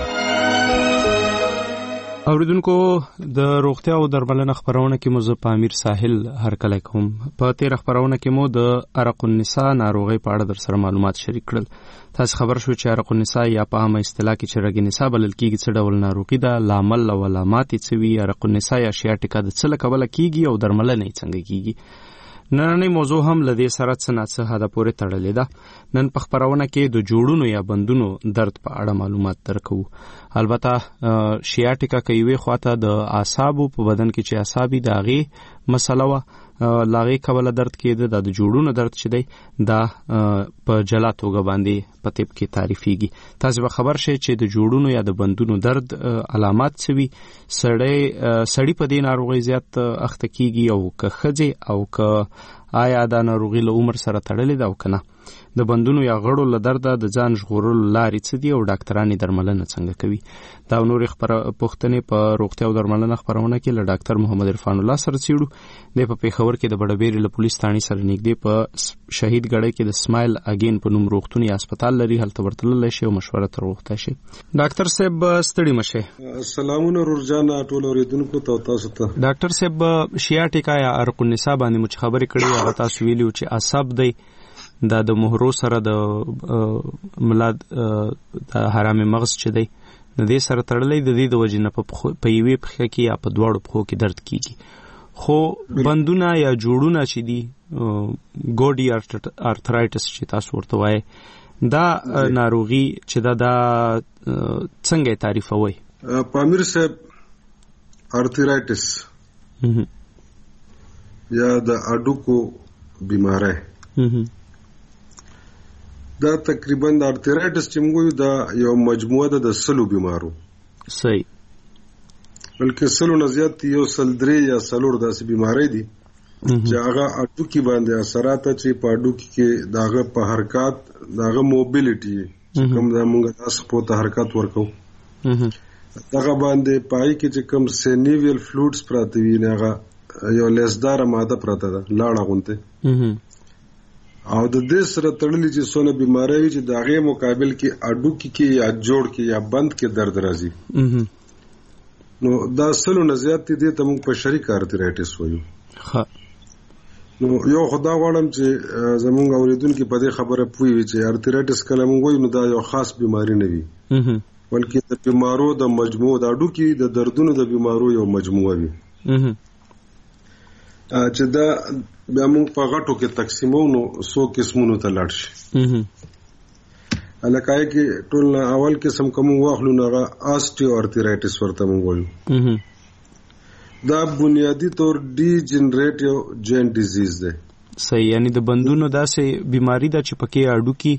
اوریدونکو د روغتیا او درملنه خبرونه کې مو ز پامیر ساحل هر کله کوم. په تیر خبرونه کې مو د عرق النساء ناروغي په اړه در سره معلومات شریک کړل. تاسو خبر شو چې عرق النساء یا په عامه اصطلاح کې چې رګ نساء بلل کېږي څه ډول ناروغي ده، لامل او علامات یې څه وي، عرق النساء یا شیاټیکا د څه لکه کېږي او درملنه یې څنګه کېږي. نننۍ موضوع هم لدې سره څه نه څه حدا پورې تړلې ده. نن په خبرونه کې د جوړونو یا بندونو درد په اړه معلومات درکو. البته شیاټیکا کوي خواته د اعصابو په بدن کې چې اعصابي داغي مسله وا لاغي کوله درد کېده. د جوړونو درد چې دی دا په جلا توګه باندې په طب کې تعریفيږي. تاسو به خبر شئ چې د جوړونو یا د بندونو درد علامات څه وي، سړی سړی په دې ناروغي زیات اخته کیږي او که خځه او که آیا دا ناروغي له عمر سره تړلې ده او کنه. د بندونو یا غړو له درده د ځان ژغورلو لارې څه دي او ډاکټرانو درملنه څنګه کوي. دا نور خبره پوښتنې په روغتیا او درملنه خبرونه کې له ډاکټر محمد عرفان الله سره چیړو. د په پیښور کې د بډبېری له پولیس ثاني سره نږدې په شهید ګړی کې د سمایل اگین په نوم روغتون یا هسپتال لري. هلته ورتلل شي او مشوره تر وخته شي. ډاکټر صاحب ستړي مشه. السلام علیکم ټول اوریدونکو ته تاسو ته. ډاکټر صاحب شیاټیکا یا عرق النساء باندې مو خبرې کړې هغه تاسو ویلو چې اعصاب دی دا د مهرو سره د ملاد د حرام مغز چې دی د دې سره تړلې د دې د وجنه په یوې پخې کې یا په دواړو پخو کې درد کیږي. خو بندونه یا جوړونه چې دي ګوډي ارترایټس چې تاسو ورته وایي دا ناروغي چې دا د څنګه تعریفوي؟ پامیر صاحب ارترایټس یا د اډوکو بیماری دا تقریبا د ارترایټس چې موږ دا یو مجموعه ده د سلو بیمارو. صحیح. بلکې سلو نه زیات یو سل درې یا سلور داسې بیماری دي چې هغه اډوکی باندې اثرات چې په اډوکی کې داغه په حرکت داغه موبیلیټي کوم د موږ تاسو په حرکت ورکو داغه باندې پای کې چې کوم سینیویل فلویډز پراته وي نه هغه یو لسدار ماده پراته ده لاړه غونته او د دې سره تړلې چې څونه بیماری وي چې داغه مقابل کې اډوکی کې یا جوړ کې یا بند کې درد راځي. نو دا سلو نه زیات دي ته موږ په شریک ارترایټس وایو. ها نو یو خدا غواړم چې زمونږ اوریدونکو په دې خبره پوي وي چې ارترایټس کله مونږ وایو نو دا یو خاص بیماری نه وي بلکې د بیمارو د مجموعه د اډوکي د دردونو د بیمارو یو مجموعه وي چې دا بیا موږ په غټو کې تقسیمو نو څو قسمونو ته لاړ شي الکای کې ټول اول قسم کوم واخلو نه آستیو ارترایټس ورته موږ وایو دا بنیادی طور ډي جنریټیو جوینټ ډیزیز ده صحیح یعنی د بندونو داسې بیماری ده چې پکې اډوکی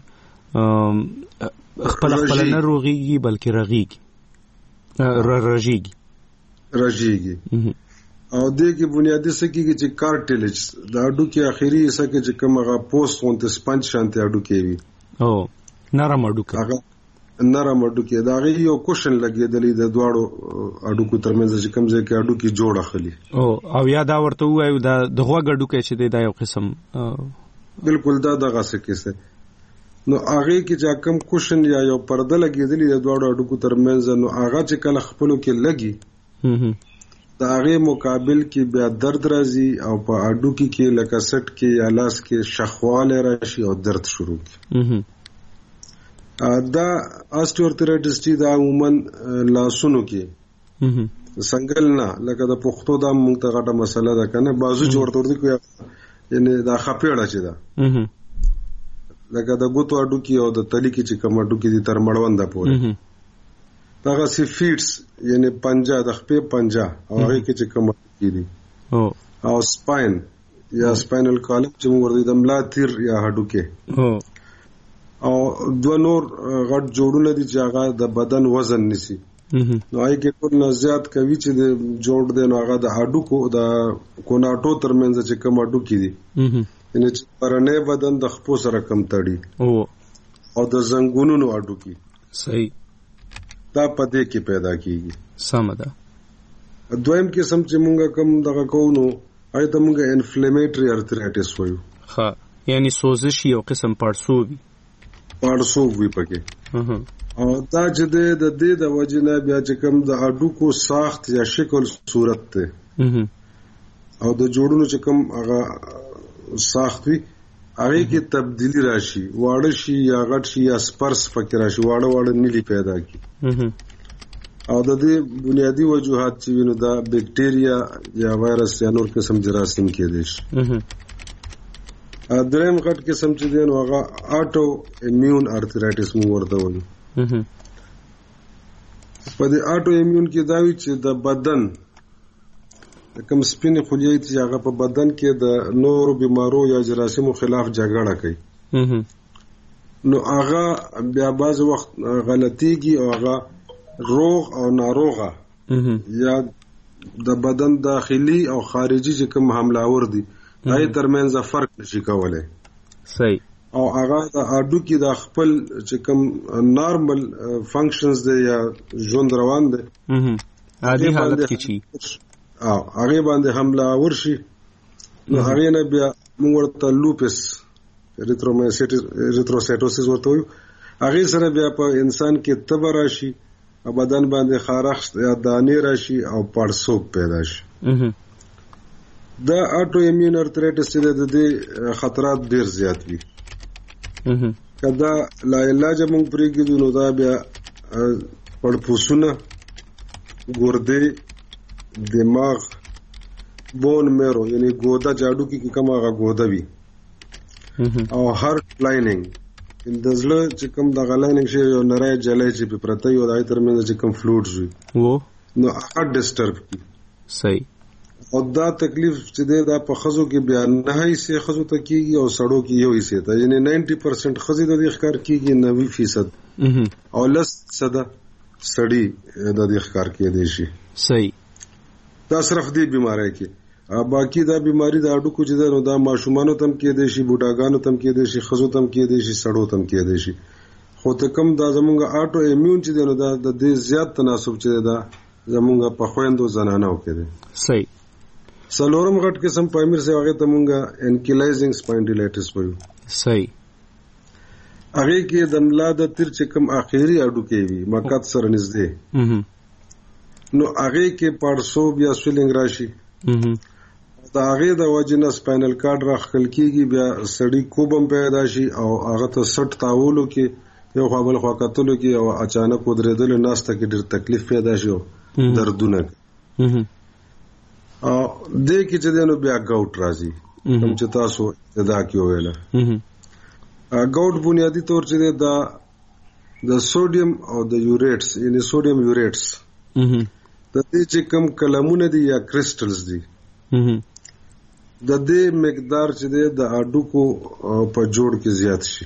خپل خپل نه روغيږي بلکې رغيږي رژيږي رژيږي او دې کې بنیادی څه کېږي چې کارټلیج د اډو کې اخیری څه کې چې کوم هغه پوسټ اونته سپنج شانتي اډو کې وي او نرم اډو کې هغه نرم اډو کې دا غي یو کوشن لګیدلې د دواړو اډو کو ترمنځ چې کوم ځای کې اډو کې جوړ اخلي او او یا دا ورته وایو دا د غوږ اډو کې چې دا یو قسم بالکل دا دغه څه کیسه نو هغه کې چې کوم کوشن یا یو پرده لګیدلې د دواړو اډو کو ترمنځ نو هغه چې کله خپلو کې لګي دا هغه مقابل کې بیا درد راځي او په اډو کې لکه سټ کې یا لاس کې شخواله راشي او درد شروع کی دا آستیوارترایټس چې دا عموما لاسونو کې څنګه نه لکه د پښتو دا موږ ته غټه مسله ده کنه بازو جوړ تور دي کوي یعنی دا خپېړه چې دا لکه د ګوتو اډو کې او د تلی کې چې کوم اډو کې دي تر مړونده پورې هغه سی فیټس یعنی پنجا د خپې پنجا او هغه کې چې کوم کې دي او سپاین یا سپاینل کالم چې موږ ورته د ملا تیر یا هډو کې او دوه نور غټ جوړونه دي چې هغه د بدن وزن نسی نو هغه کې ټول نه زیات کوي چې د جوړ دی نو هغه د هډو کو د کوناټو ترمنځ چې کوم هډو کې دي یعنی چې پرنه بدن د خپو سره کم تړي او د زنګونونو هډو کې صحیح دا پدې کې پیدا کیږي سم ده دویم قسم چې مونږه کوم دغه کوو اې ته مونږه انفلیمیټری ارترایټس وایو ها یعنی سوزش یو قسم پړسوب پړسوب وي پکې او دا چې د دې د وجنه بیا چې کوم د اډو کو ساخت یا شکل صورت ته او د جوړونو چې کوم هغه ساخت وي هغه کې تبدیلی راشي واړه شي یا غټ شي یا سپرس پکې راشي واړه واړه نیلی پیدا کی او د دې بنیادی وجوهات چې وینو دا بکټیریا یا وایرس یا نور قسم جراثیم کې دي ا دریم غټ قسم چې دی نو هغه اټو ایمیون ارترایټس مو ورته وایي په دې اټو ایمیون کې دا وی چې د بدن کوم سپینې خلیې چې هغه په بدن کې د نورو بیمارو یا جراثیمو خلاف جګړه کوي نو هغه بیا بعض وخت غلطيږي او هغه روغ او ناروغه یا د بدن داخلي او خارجي چې کوم حملاور دي هغه ترمنځ فرق نشي کولای صحیح او هغه د اډو کې د خپل چې کوم نارمل فنکشنز دي یا ژوند روان دي عادي حالت کې چی او هغه باندې حمله ورشي نو هغه نه بیا موږ ورته لوپس ریتروسایټوسس ورته وایو هغه سره بیا په انسان کې تب راشي او بدن باندې خارښت یا دانې راشي او پړسوب پیدا شي دا اټو ایمیون ارترایټس د دې خطرات ډیر زیات وي کدا لا علاج موږ پرېږدو نو دا بیا پړپوسونه ګردې دماغ بون میرو یعنی ګودا جاډو کې کومه هغه ګودا وي او هارت لاینینګ د زړه چې کوم د غلاینګ شي یو نری جلای چې په پرته یو دای ترمنځ چې کوم فلوډز وي وو نو هغه ډیسټرب کی صحیح او دا تکلیف چې دا په خزو کې بیا نه هي سي خزو ته کیږي او سړو کې یو هي سي ته یعنی نود پرسنټ خزي د ښکار کیږي نوي فیصد او لس صدا سړی د دې ښکار کې دي شي صحیح دا صرف دې بیماری کې باقی دا بیماری د اډو کو چې دا نو دا ماشومانو تم کې دي شي بوډاګانو تم کې دي شي خزو تم کې دي شي سړو تم کې دي شي خو ته کم دا زمونږ اټو ایمیون چې نو دا د دې زیات تناسب چې دا زمونږ په خويندو زنانو کې دي صحیح سلورم غټ قسم پایمر سه هغه ته مونږه انکلایزینګ سپاینډیلایټس وایو صحیح هغه کې د ملا د تیر چې کوم اخیری اډو کې وي مقصد سره نږدې نو هغه کې پړسوب یا سویلنګ راشي د هغه د وجنه سپاینل کارډ راخل کیږي بیا سړی کوبم پیدا شي او هغه ته سټ تاولو کې یو خپل خوا کتلو کې او اچانک ودرېدل ناسته کې ډېر تکلیف پیدا شي دردونه او دې کې چې دنو بیا ګاوټ راځي کوم چې تاسو ابتدا کې ویل ګاوټ بنیادی طور چې دا د سوډیم او د یوریټس یعنی سوډیم یوریټس د دې چې کوم کلمونه دي یا کریسټلز دي د دې مقدار چې دی د اډوکو په جوړ کې زیات شي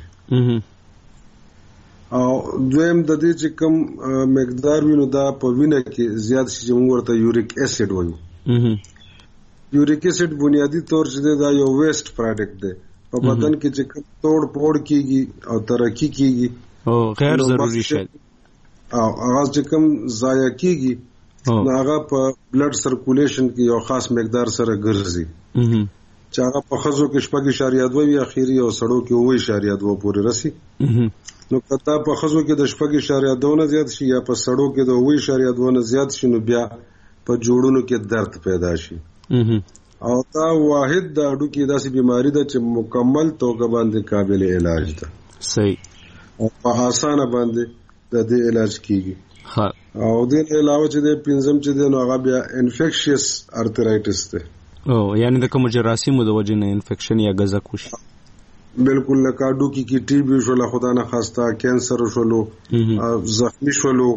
او دویم د دې چې کوم مقدار وینو دا په وینه کې زیات شي چې موږ ورته یوریک اسید وایو یوریک اسید بنیادی طور چې دا یو ویسٹ پروډکټ دی په بدن کې چې کوم توڑ پوڑ کیږي او ترقی کیږي او غیر ضروری شي او هغه چې کوم ضایع کیږي نو هغه په بلډ سرکولیشن کې یو خاص مقدار سره ګرځي چې هغه په خزو کې شپږ اشاریه دوه یا اخیری او سړو کې اوه اشاریه دوه پورې رسی نو کته په خزو کې د شپږ اشاریه دوه نه زیات شي یا په سړو کې د اوه اشاریه دوه نه زیات شي نو بیا په جوړونو کې درد پیدا شي او دا واحد د اډو کې داسې بیماری ده چې مکمل توګه باندې قابل علاج ده صحیح او په اسانه باندې د دې علاج کیږي او دې علاوه چې د پنځم چې د نو هغه بیا انفیکشس ارترایټس ده او یعنی د کوم جراثیمو د وجې نه انفیکشن یا غزا کوشي بالکل لکه اډو کې کی ټي بي شو له خدا نه خواسته کینسر شولو زخمی شولو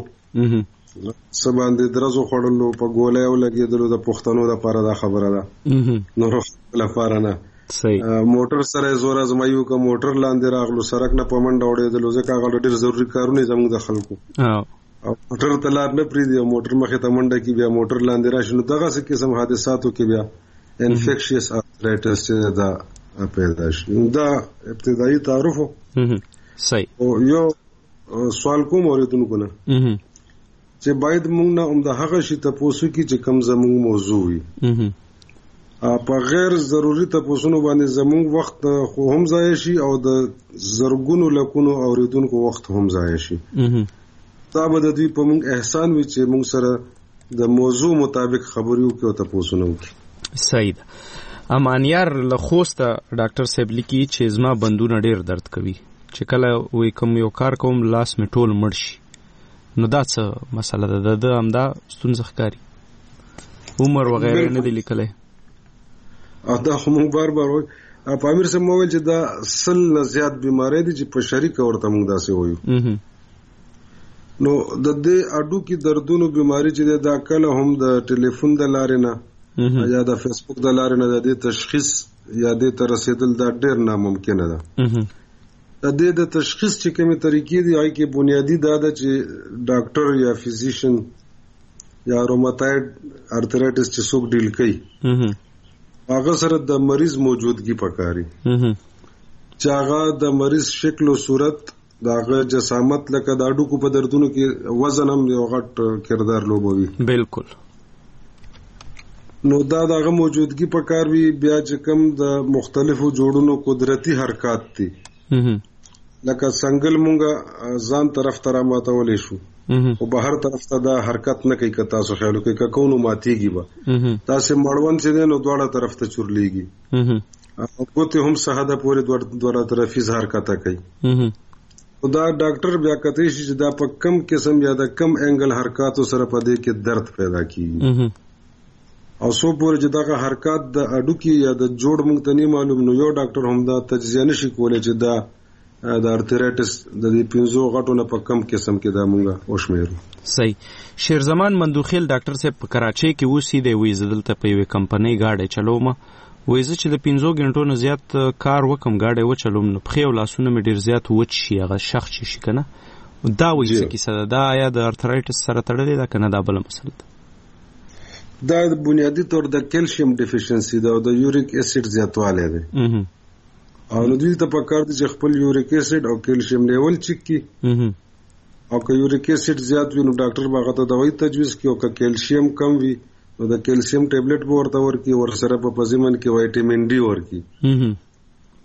سباندې درزو خړلو په ګولې او لګېدلو د پښتنو د لپاره دا خبره ده نو لپاره نه صحیح موټر سره زور ازمایو که موټر لاندې راغلو سرک نه پمنډ وړېدلو ځکه هغه ډېر ضروري کارونه زموږ د خلکو او موټر ته لار نه پریږدي او موټر مخې ته منډه کې بیا موټر لاندې راشي نو دغه څه قسم حادثاتو کې بیا انفیکشس ارترایټس چې دا پیدا شي دا ابتدایي تعارف صحیح او یو سوال کوم اوریدونکو نه چې باید موږ نه هم د هغه شي تاسو کې چې کم زموږ موضوع وي په غیر ضروري تاسو باندې زموږ وخت خو هم ضایع شي او د زرګونو لکونو اوریدونکو وخت هم ضایع شي دا به د دوی په موږ احسان وي چې موږ سره د موضوع مطابق خبرې وکړو او تاسو نه وکړو صحیح ده امانیار له خوسته ډاکټر صاحب لیکي چې زما بندونه ډیر درد کوي چې کله وې کوم یو کار کوم لاس می ټول مړ شي نو دا څه مسله ده د همدا ستونزه ښکاري عمر وغیره نه دی لیکلی او دا خو موږ بار بار وایو په امیر صاحب مویل چې دا سل نه زیات بیماری دي چې په شریک ورته موږ داسې وایو نو د دې اډو کې دردونو بیماری چې دا کله هم د ټلیفون د لارې نه یا د فیسبوک د لارې نه د دې تشخیص یا د ته رسیدل دا ډېر ناممکنه ده د دې د تشخیص چې کومه طریقې دي هغه کې بنیادی دا ده چې ډاکټر یا فزیشن یا روماتایډ ارترایټس چې څوک ډیل کوي هغه سره د مریض موجودګي پکاري چې هغه د مریض شکل او صورت داغه جسامت لکه د اډوکو په دردونو کې وزن هم یو غټ کردار لوبوي بالکل نو دا داغه موجودګي په کار وی بیا چې کوم د مختلفو جوړونو قدرتي حرکات دي لکه څنګه مونږه ځان طرف ته راماتولې شو او بهر طرف ته دا حرکت نه کوي کتا سو خیالو کې ککونو ماتيږي به تاسو مړون چې دین دوړه طرف ته چورلېږي او کوته هم صحاده پورې دوړه طرفي حرکت کوي دا ډاکټر بیا کته شي چې دا په کم قسم یا د کم انګل حرکاتو سره په دې کې درد پیدا کیږي او سو پورې چې دا حرکات د اډو کې یا د جوړ مونږ ته نه معلوم نو یو ډاکټر هم دا تجزیه نشي کولای چې دا د ارترایټس د دې پنځو غټو نه په کم قسم کې دا مونږه وشمیرو صحیح شیرزمان مندوخیل ډاکټر صاحب په کراچۍ کې اوسې دی وې زدلته په یوه کمپنۍ گاډي چلوم وې زه چې د پنځو غنټو نه زیات کار وکم گاډي و چلوم نو په خو لاسونه مې ډیر زیات وچ شي هغه شخ شي کنه دا وې څه کیسه ده دا یا د ارترایټس سره تړلې ده کنه دا بل مسله ده دا بنیادی طور د کیلشیم ډیفیشنسي ده او د یوریک اسید زیاتوالی ده او نو دوی ته پکار دي چې خپل یوریک اسید او کیلشیم لیول چک کی او که یوریک اسید زیات وي نو ډاکټر باغه ته دوايي تجویز کوي او که کیلشیم کم وي نو د کیلشیم ټیبلټ به ورته ورکي ور سره په پزیمن کې وایټامین ډي ورکي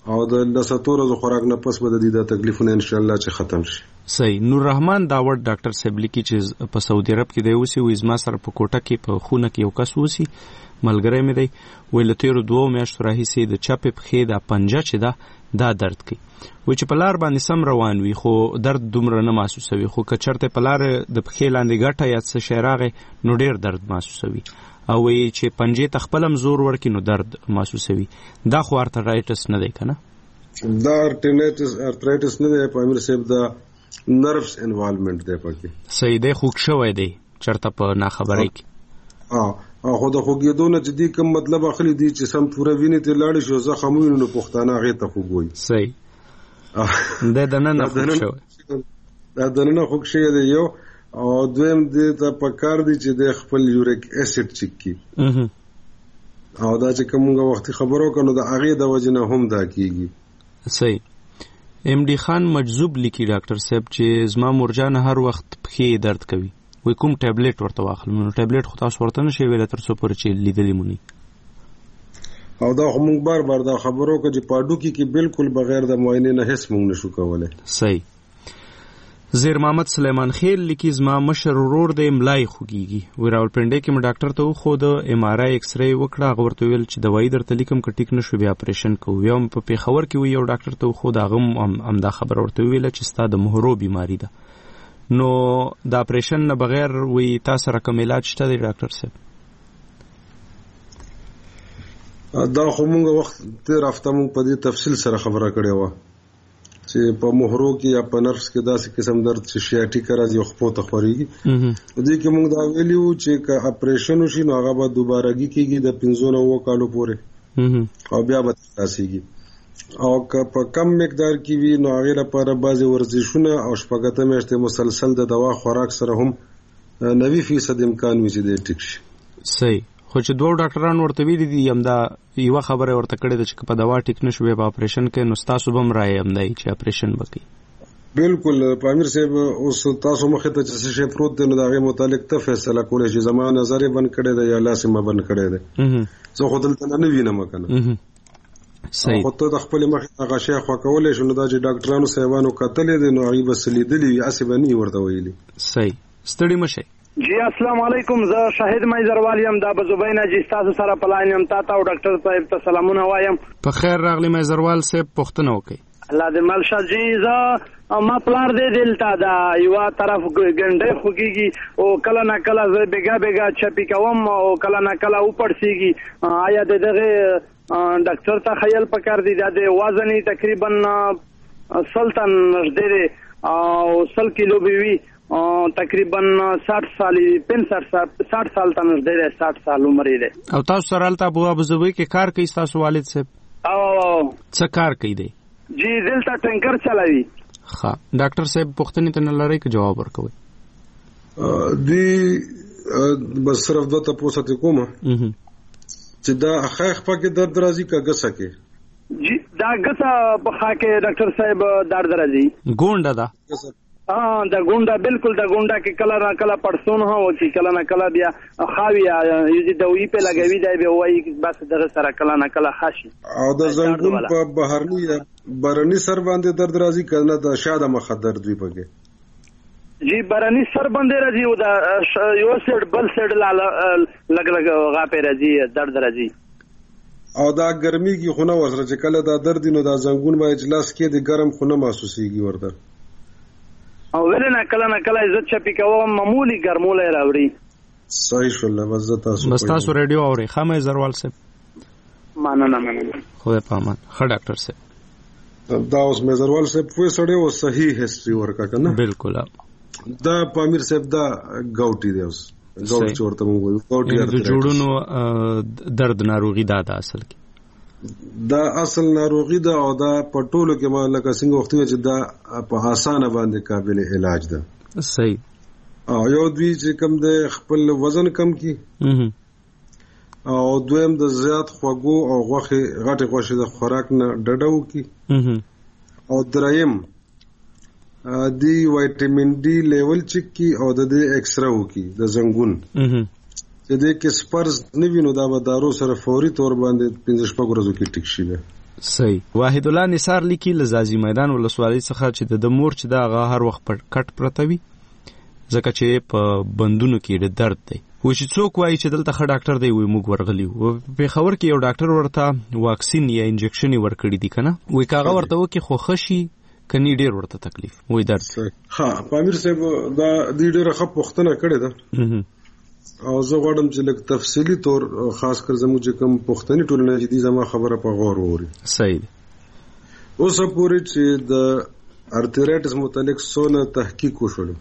او د لساتو ورځو خوراک نه پس به د دې د تکلیفونه ان شاء الله چې ختم شي. صحیح. نور رحمان داوود ډاکټر صاحب لیکي چې په سعودي عرب کې دی اوسي او زما سره په کوټه کې په خونه کې یو کس اوسي ملګری مې دی ویل تیر دوه میاشتو راهیسې د چپې پښې د پنجه چې دا دا درد کوي وای چې په لار باندې سم روان وي خو درد دومره نه محسوسوي خو که چرته په لار د پښې لاندې ګټه یا څه شی راغی نو ډیر درد محسوسوي او وای چې پنجې ته خپلم زور ورکړي نو درد محسوسوي. دا خو ارترایټس نه دی کنه؟ دا ارترایټس ارترایټس نه دی په امیر صاحب دا نروس انوالومنت دی پکې. صحیح دی. خوږ شوی دی چرته په ناخبرۍ کې. اه خو د خوږېدو نه چې دې کوم مطلب اخلي دي چې سم پوره وینې ته لاړ شي زخمونه نو پښتانه هغې ته خوږ وایي. صحیح. د دننه خوږ شوی دا دننه خوږ شوی دی یو او دویم دې ته پکار دی چې د خپل یوریک اسید چیک کړي او دا چې کومه وختي خبرو کنو د هغې د وجې نه هم دا کېږي. صحیح. ام ډي خان مجذوب لیکي ډاکټر صاحب چې زما مورجان هر وخت پښې درد کوي وای کوم ټابلیټ ورته واخلم نو ټابلیټ خو تاسو ورته نشئ ویلی تر څو پورې چې لیدلی مو نه او دا خو موږ بار بار دا خبرو که چې په هډوکي کې بالکل بغیر د معاینې نه هیڅ موږ نشو کولی. صحیح. زیر محمد سلیمان خیل لیکي زما مشر ورور دی ملای خوږیږي وی راولپنډۍ کې مې ډاکټر ته وښوده ایم آر آی ایکس رای وکړه هغه ورته ویل چې دوايي درته لیکم که ټیک نشو بیا اپریشن کوو. بیا هم په پېښور کې وی یو ډاکټر ته وښوده هغه هم همدا خبره ورته وویله چې ستا د مهرو بیماري ده نو د اپریشن نه بغیر وی تاسو را کوم علاج شته دی ډاکټر صاحب؟ دا خو موږ وخت تیر هفته موږ په دې تفصیل سره خبره کړې وه چې په مهرو کې یا په نرفس کې داسې قسم درد چې شیاټیک راځي او خپو ته خورېږي دې کې موږ دا ویلي وو چې که اپریشن وشي نو هغه به دوبارهګي کېږي د پنځو نه اووه کالو پورې او بیا به خلاصېږي او که په کم مقدار کې وي نو هغې لپاره بعضې ورزشونه او شپږ اتیا میاشتې مسلسل د دوا خوراک سره هم نوي فیصد امکان وي چې دی ټیک شي. صحیح. خو چې دوه ډاکټران ورته ویلي دي همدا یوه خبره ورته کړې ده چې په دوا ټیک نه شو بیا به اپریشن کوي نو ستاسو به هم رایې همدا چې اپریشن به کوي. بالکل په امیر صاحب اوس تاسو مخې ته چې څه شی پروت دی نو د هغې متعلق ته فیصله کولی شي زما نظر یې بند کړی دی یا لاس یې ما بند کړی دی زه خو دلته نه وینم که نه. صحیح. خو ته د خپلې مخې هغه شی خوا کولی شو نو دا چې ډاکټرانو صاحبانو کتلی دی نو هغوی به څه لیدلي وي هسې به نه ورته ویلي. صحیح. ستړي مه شئ. جی السلام علیکم زه شاهد مایزروال یم دا به زبین جی ستاسو سره په لاین یم تا ته او ډاکټر صاحب ته سلامونه وایم. په خیر راغلی مایزروال صاحب پوښتنه وکړئ. الله دې مل شه. جی زه ما پلار دی دلته دا یوه طرف ګنډۍ خوږېږي او کله نه کله زه بېګا بېګا چپي کوم او کله نه کله وپړسېږي. آیا د دغې ډاکټر ته خیال پکار دی دا د وزن یې تقریبا سل ته نږدې دی او سل کیلو به وي تقریبا ساٹھ سال پینسٹھ سال ساٹھ سال ته نږدې دی ساٹھ سال عمر یې دی. او تاسو سره هلته ابو ابوظبي کې کار کوي ستاسو والد صاحب؟ او څه کار کوي دی؟ جی دلته ټینکر چلوي. ښه ډاکټر صاحب پوښتنې ته نه لرئ که جواب ورکوئ؟ دوی بس صرف دوه تپوسه ترې کومه چې دا خیخ پکې درد راځي که ګسه کې؟ جی دا ګسه په خوا کې ډاکټر صاحب درد راځي. ګونډه ده؟ ها د ګونډه بالکل د ګونډه کې کله نه کله پړسون هم وکړي کله نه کله بیا خاوي یوځي دوی په لګوي دی بیا وایي بس دغه سره کله نه کله خاشي. او د زنګون په بهرني برني سر باندې درد راځي کنه د شاده مخ درد وي پکې؟ جی برني سر باندې راځي او د یو سیډ بل سیډ لګ لګ غاپې راځي درد راځي. او دا ګرمي کې خونه وسره چې کله دا درد نو دا زنګون به اجلاس کې د ګرم خونه محسوسيږي ورته او ولې نه کله نه کله عزت چپی کوم معمولی ګرمولی راوړي. صحیح شول بس تاسو بس تاسو ریډیو اورئ. ښه مایزروال صاحب مننه مننه. خدای په امان. ښه ډاکټر صاحب دا اوس مایزروال صاحب پوه سړی او صحیح هسټري ورکا که نه؟ بالکل. دا په امیر صاحب دا ګاوټي دی اوس ګاوټ چې ورته موږ وایو ګاوټي د جوړونو درد ناروغي دا ده اصل کې دا اصل ناروغي ده او دا په ټولو کې ما لکه څنګه وخت وي چې دا په اسانه باندې قابل علاج ده. صحیح. او یو دوی چې کم د خپل وزن کم کی او دویم د زیات خوږو او غوښې غټې غوښې د خوراک نه ډډه وکړي او دریم دی وایټامین ډي لیول چک کی او د دې ایکسرا وکړي د زنګون چې دې کې سپرز نه وي نو دا به دارو سره فوري طور باندې پنځه شپږ ورځو کې ټیک شي. صحیح. واحد الله نثار لیکي لزازي میدان ولسوالۍ څخه چې د مور چې دا هغه هر وخت پر کټ پرته وي ځکه چې په بندونو کې د درد دی. و چې څوک وایي چې دلته ښه ډاکټر دی وي موږ ورغلی و پېښور کې یو ډاکټر ورته واکسین یا انجکشن یې ورکړي دي که نه وایي که هغه ورته وکړي خو ښه شي کني ډېر ورته تکلیف وایي درد. ها پامیر صاحب دا دې ډېره ښه پوښتنه کړې ده او زه غواړم چې لږ تفصیلي طور خاص کر زموږ چې کوم پښتني ټولنه چې دي زما خبره په غور ووري. صحیح ده. اوسه پورې چې د ارترایټس متعلق څونه تحقیق وشولو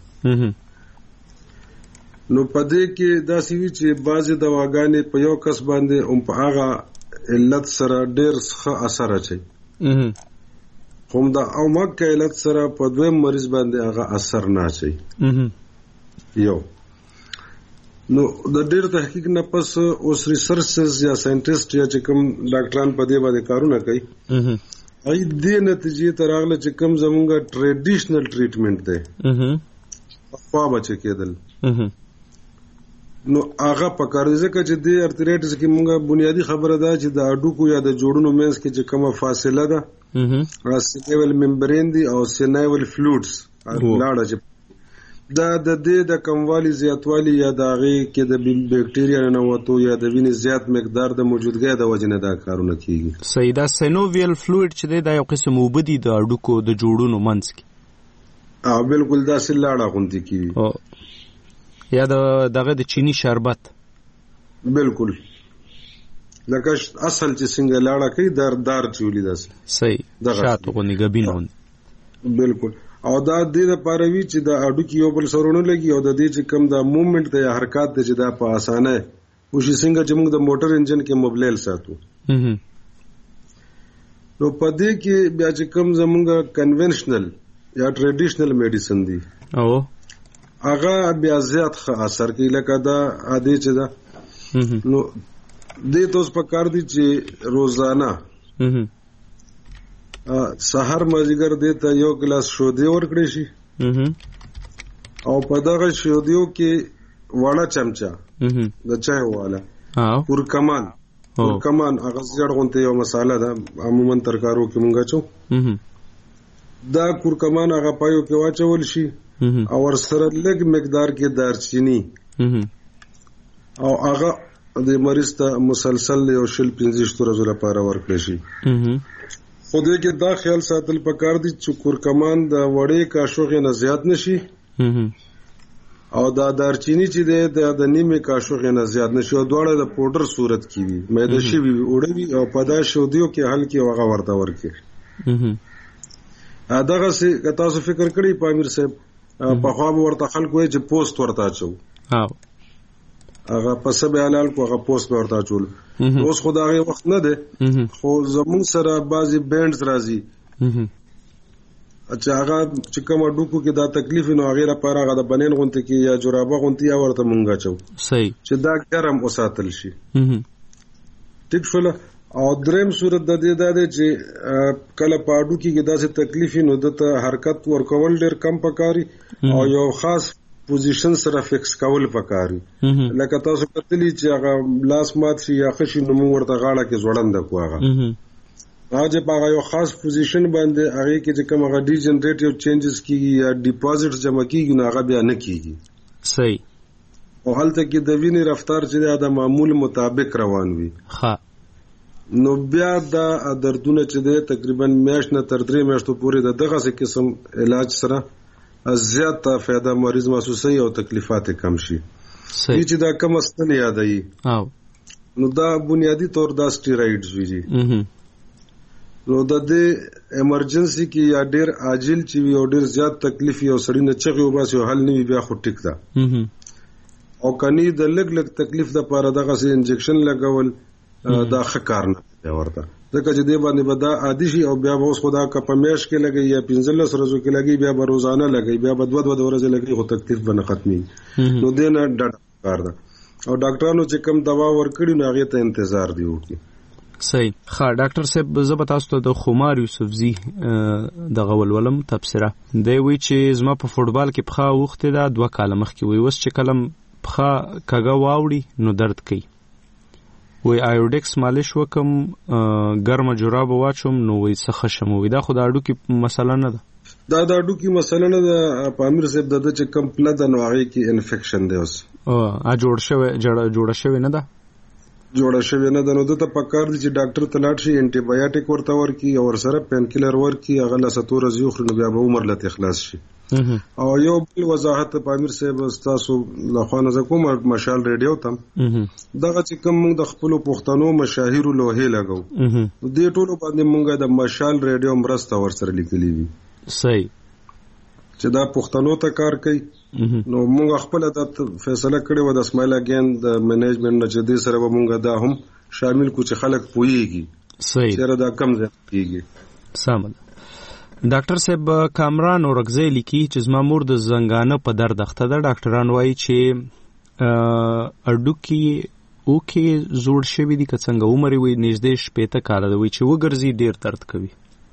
نو پدې کې داسې وی چې بعضې دواګانې په یو کس باندې هم په هغه علت سره ډېر ښه اثر اچوي خو هم د اومک علت سره په دویم مریض باندې هغه اثر نه اچوي. یو نو د ډېر تحقیق نه پس اوس ریسرچرز یا ساینټیسټ یا چې کوم ډاکټران په دې باندې کارونه کوي هغوی دې نتیجې ته راغله چې کوم زمونږ ټریډیشنل ټریټمنټ دی پخوا به چې کېدل نو هغه په کار دی ځکه چې دې ارترایټس کې مونږ بنیادي خبره ده چې د هډوکو یا د جوړونو منځ کې چې کومه فاصله ده سینیول ممبرین دی او سینیول فلویډز لاړه چې دا د دې د کموالي زیاتوالي یا د هغې کې د بیکټیریا ننوتو یا د وینې زیات مقدار د موجودګۍ د وجې نه دا کارونه کېږي. صحیح. دا سینوویل فلویډ چې دی دا یو قسم اوبه دي د هډوکو د جوړونو منځ کې. او بالکل داسې لاړه غوندې کېږي یا د دغه د چینی شربت. بالکل لکه اصل چې څنګه لاړه کوي دردار چې ولي داسې. صحیح. شاتو غوندې ګبین غوندې. بالکل. او دا د دې لپاره وي چې د هډوکي یو بل سره ونه لګي او د دې چې کوم د موومنټ دی یا حرکات دی چې دا په اسانه وشي څنګه چې موږ د موټر انجن کې موبلیل ساتو. نو په دې کې بیا چې کوم زمونږ کنونشنل یا ټریډیشنل میډیسن دی او هغه بیا زیات ښه اثر کوي لکه دا عادي چې ده نو دې ته اوس په کار دی چې روزانه سحر مازیګر دې ته یو ګلاس شودې ورکړی شي او په دغه شودیو کې وړه چمچه د چای والا کورکمان کورکمان هغه زیړ غونته یو مساله ده عموما ترکارو کې مونږ اچو دا کورکمان هغه پایو کې واچول شي او ورسره لږ مقدار کې دارچینی او هغه د مریض ته مسلسل یو شل پنځه ورځې لپاره ورکړی شي. خو دې کې دا خیال ساتل پکار دي چې کورکمان د وړې کاشوغې نه زیات نشي او دا دارچینی چې دی د نیمې کاشوغې نه زیات نشي او دواړه د پوډر صورت کې وي میده شوي وي اوړه وي او په دا شودیو کې حل کې هغه ورته ورکړي. دغسې که تاسو فکر کړی پامیر صاحب پخوا به ورته خلک وایي چې پوست ورته اچو هغه پسه به حلال کو هغه پوست به ورته اچول. اوس خو د هغې وخت نه دی خو زمونږ سره بعضې بینډز راځي چې هغه چې کوم هډوکو کې دا تکلیف وي نو هغې لپاره هغه د بنین غونتې کې یا جورابه غونتې یا ورته مونږ اچو چې دا ګرم وساتل شي. ټیک شوله. او دریم صورت د دې دا دی چې کله په هډوکي کې داسې تکلیف وي نو دته حرکت ورکول ډېر کم پکاري او یو خاص پوزیشن سره فکس کول پکاري لکه تاسو کتلی چې هغه لاس مات شي یا خشي نو موږ ورته غاړه کې ځوړنده کو هغه هغه چې په هغه یو خاص پوزیشن باندې هغې کې چې کوم هغه ډیجنریټیو چینجز کېږي یا ډیپازټ جمع کېږي نو هغه بیا نه کېږي. صحیح. او هلته کې د وینې رفتار چې دی د معمول مطابق روان وي نو بیا دا دردونه چې دی تقریبا میاشت نه تر درې میاشتو پورې د دغسې قسم علاج سره زیات فایده مریض محسوسوي او تکلیفات کم شي. صحیح. چې دا کم استن یادوي نو دا بنیادی طور دا سټیرایډز وي نو د دې ایمرجنسي کې یا ډېر عاجل چې وي او ډېر زیات تکلیف وي او سړي نه چغې وباسي او حل نه وي بیا خو ټیک ده او کني د لږ لږ تکلیف دپاره دغسې انجکشن لګول دا ښه کار نه دی ورته ځکه چې دې باندې به دا عادي شي او بیا به اوس خو دا که په میاشت کې لګوي یا پنځلس ورځو کې لګوي بیا به روزانه لګوي بیا به دوه دوه ورځې لګوي خو تکلیف به نه ختمېږي نو دې نه ډډه پکار ده او ډاکټرانو چې کوم دوا ورکړي نو هغې ته انتظار دی وکړي. صحیح. ښه ډاکټر صاحب زه به تاسو ته د خمار یوسفزي دغه ولولم تبصره دی وایي چې زما په فوټبال کې پښه اوښتې ده دوه کاله مخکې وایي اوس چې کله پښه کږه واوړي نو درد کوي وای آیوډکس مالش وکم ګرمه جراب واچوم نو وای څه خشم وای دا خو د اډوکی مسله نه ده دا د اډوکی مسله نه ده پامیر صاحب د چې کم پله د نو هغه کې انفیکشن دی اوس ا جوړ شوی جوړ شوی نه ده جوړ شوی نه ده نو د ته پکار دي چې ډاکټر ته لاړ شي انټي بایوټیک ورته ورکي او سره پین کیلر ورکي هغه لا ستور زیو خو نو بیا به عمر لته اخلاص شي او یو بل وضاحت پامیر صاحب تاسو لخوانه زکوم مشال ریډیو تم دغه چې کوم موږ د خپل پښتنو مشاهیر لوهې لګو دې ټولو باندې موږ د مشال ریډیو مرسته ورسره لیکلي وي صحیح چې دا پښتنو ته کار کوي نو موږ خپل د فیصله کړې و د اسماعیل اگین د منیجمنت نه چې دې سره به موږ دا هم شامل کو چې خلک پوهیږي صحیح چې دا کم ځای کیږي سم ډاکټر صاحب کامران اورغزی لیکي چې زما مور د زنګانه په درد اخته ده ډاکټران وایي چې اډوکی اوکي زوړ شوی دي که څنګه عمر وي نږدې شپېته کاله ده وایي چې وګرځي ډیر درد کوي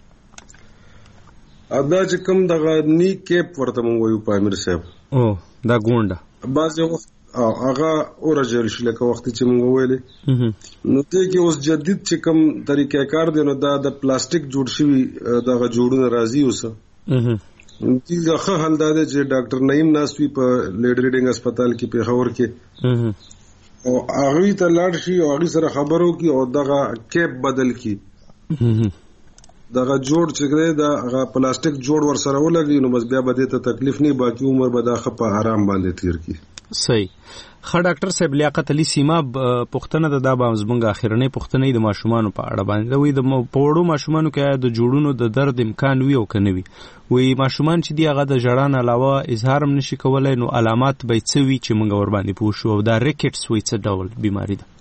ادا چې کوم دغه نی کیپ ورته مونږ وایو پامیر صاحب او دا ګونډه بعض وخت هغه اورجل شي لکه وخت چې مونږ ویلې نو ته کې اوس جدید چې کوم طریقې کار دی نو دا د پلاستیک جوړ شوی دغه جوړونه راځي اوسه دغه ښه حل دا دی چې ډاکټر نعیم ناسوي په لیډ ریډینګ هسپتال کې پیښور کې او هغه ته لاړ شي او هغه سره خبرو کې او دغه کیپ بدل کی دغه جوړ چې دی دا هغه پلاستیک جوړ ور سره ولګي نو بس بیا به دې ته تکلیف نه باقي عمر به دا خپ آرام باندې تیر کی صحیح خا ډاکټر صاحب لیاقت علي سیما پښتنه د دا به زمونږ اخرنۍ پښتنې د ماشومان په اړه باندې وي د پوړو ماشومانو کې د جوړونو د درد امکان وي او کنه وي وي ماشومان چې دی هغه د جړان علاوه اظهار هم نشي کولای نو علامات به څه وي چې مونږ ور باندې پوه شو او دا ریکټس وي څه ډول بیماری ده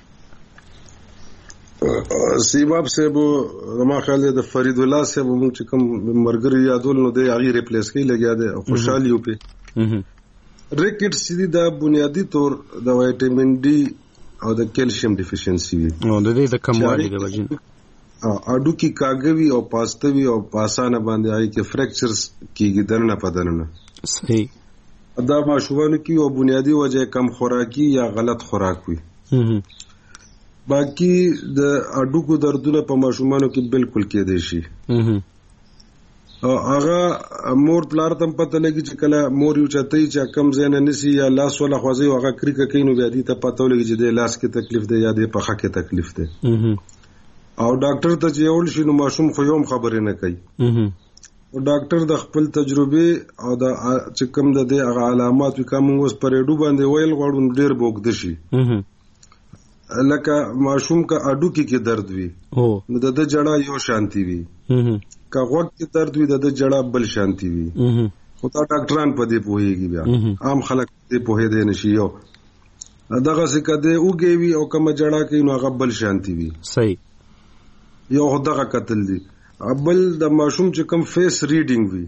سیماب صاحب ما خیال دی د فرید الله صاحب موږ چې کوم مرګري یادول نو د هغه ریپلیس کوي لګیا دی خوشحالي یو په ریکټس دي د بنیادی طور د وټامین ډي او د کیلشیم ډیفیشنسي وي نو د دې د کموالي د وجې اډو کی کاګوي او پاستوي او پاسانه باندې آی کې فریکچرز کیږي درنه پدنه صحیح دا ماشومان کی او بنیادی وجه کم خوراکي یا غلط خوراک وي باقی د اډوکو دردونه په ماشومانو کې بالکل کېدای شي او هغه مور پلار تم پته لګي چې کله مور یو چتای چې کم زین نسی یا لاس ولا خوځي هغه کریکه کینو بیا دي ته پته لګي چې د لاس کې تکلیف دی یا د پخه کې تکلیف دی او ډاکټر ته چې اول شي نو ماشوم خو یوم خبرې نه کوي او ډاکټر د خپل تجربه او د چې کم د هغه علامات کوم اوس پرېډو باندې ویل غواړم ډیر بوګد شي لکه ماشوم کا اډو کې کې درد وي نو د د جړه یو شانتي وي کا غوږ کې درد وي د د جړه بل شانتي وي خو تا ډاکټران په دې پوهیږي بیا عام خلک دې پوهې دي نشي یو دغه څه کده اوږي وي او کوم جړه کې نو هغه بل شانتي وي صحیح یو دغه قتل دي بل د ماشوم چې کوم فیس ریډینګ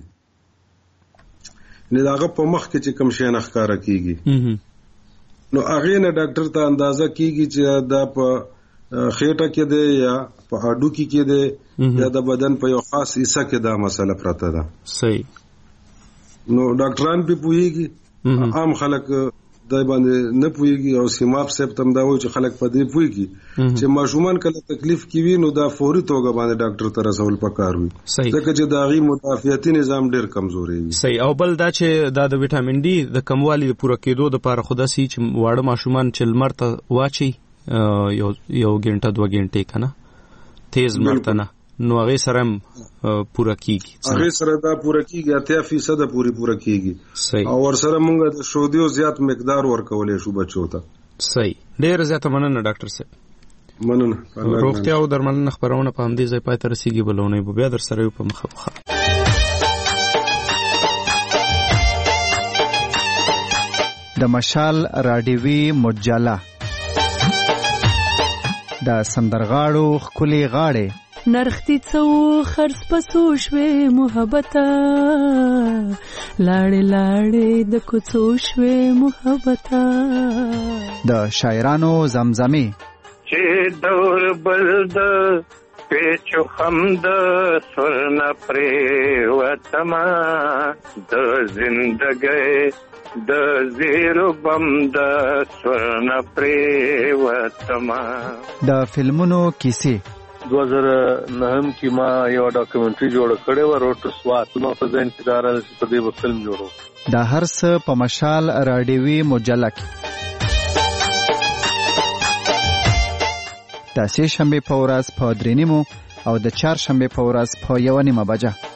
وي نه دغه په مخ کې چې کوم شي نه ښکارا کیږي نو هغه نه ډاکټر ته اندازه کیږي چې دا په خېټه کې دی یا په اډو کې دی یا د بدن په یو خاص حصہ کې دا مسله پراته ده صحیح نو ډاکټران په پوهیږي عام خلک دای باندې نه پوهیږي او سیماب صاحب تم دا وایي چې خلک په دې پوهیږي چې ماشومان کله تکلیف کوي نو دا فوري توګه باندې ډاکټر ته رسول پکار وي ځکه چې دا غي مدافعتي نظام ډیر کمزوري وي صحیح او بل دا چې دا د وټامین ډي د کموالي د پوره کېدو لپاره خدا سي چې واړه ماشومان چې لمر ته واچي یو یو غنټه دوه غنټه کنه تیز مرته نه نو هغه سره پوره کیږي هغه سره دا پوره کیږي اتیا فیصد پوری پوره کیږي او ور سره مونږ د شودیو زیات مقدار ورکولې شو بچو ته صحیح ډیر زیات مننه ډاکټر صاحب مننه روغتیا او درملنه خبرونه په همدې ځای پای ته رسیږي بلونه به بیا در سره په مخه وخه د مشال رادیوي مجله د سندرغاړو خولي غاړي نرختی څو خرڅ پسو شوې محبته لاړې لاړې د کوڅو شوې محبته د شاعرانو زمزمه چې دور بل د پیچو خم د سرن پریوتما د زندګۍ د زیرو بم د سرن پریوتما. د فلمونو کیسې دو هزار نهم کې ما یو ډاکومنټري جوړ کړی و روټ سوات نو په ځین کې دار په دې په فلم جوړو. دا هر څه په مشال راډیوي مجله کې د سه شنبه په ورځ په درې نیمو او د چهار شنبه په ورځ په یو نیمه بجه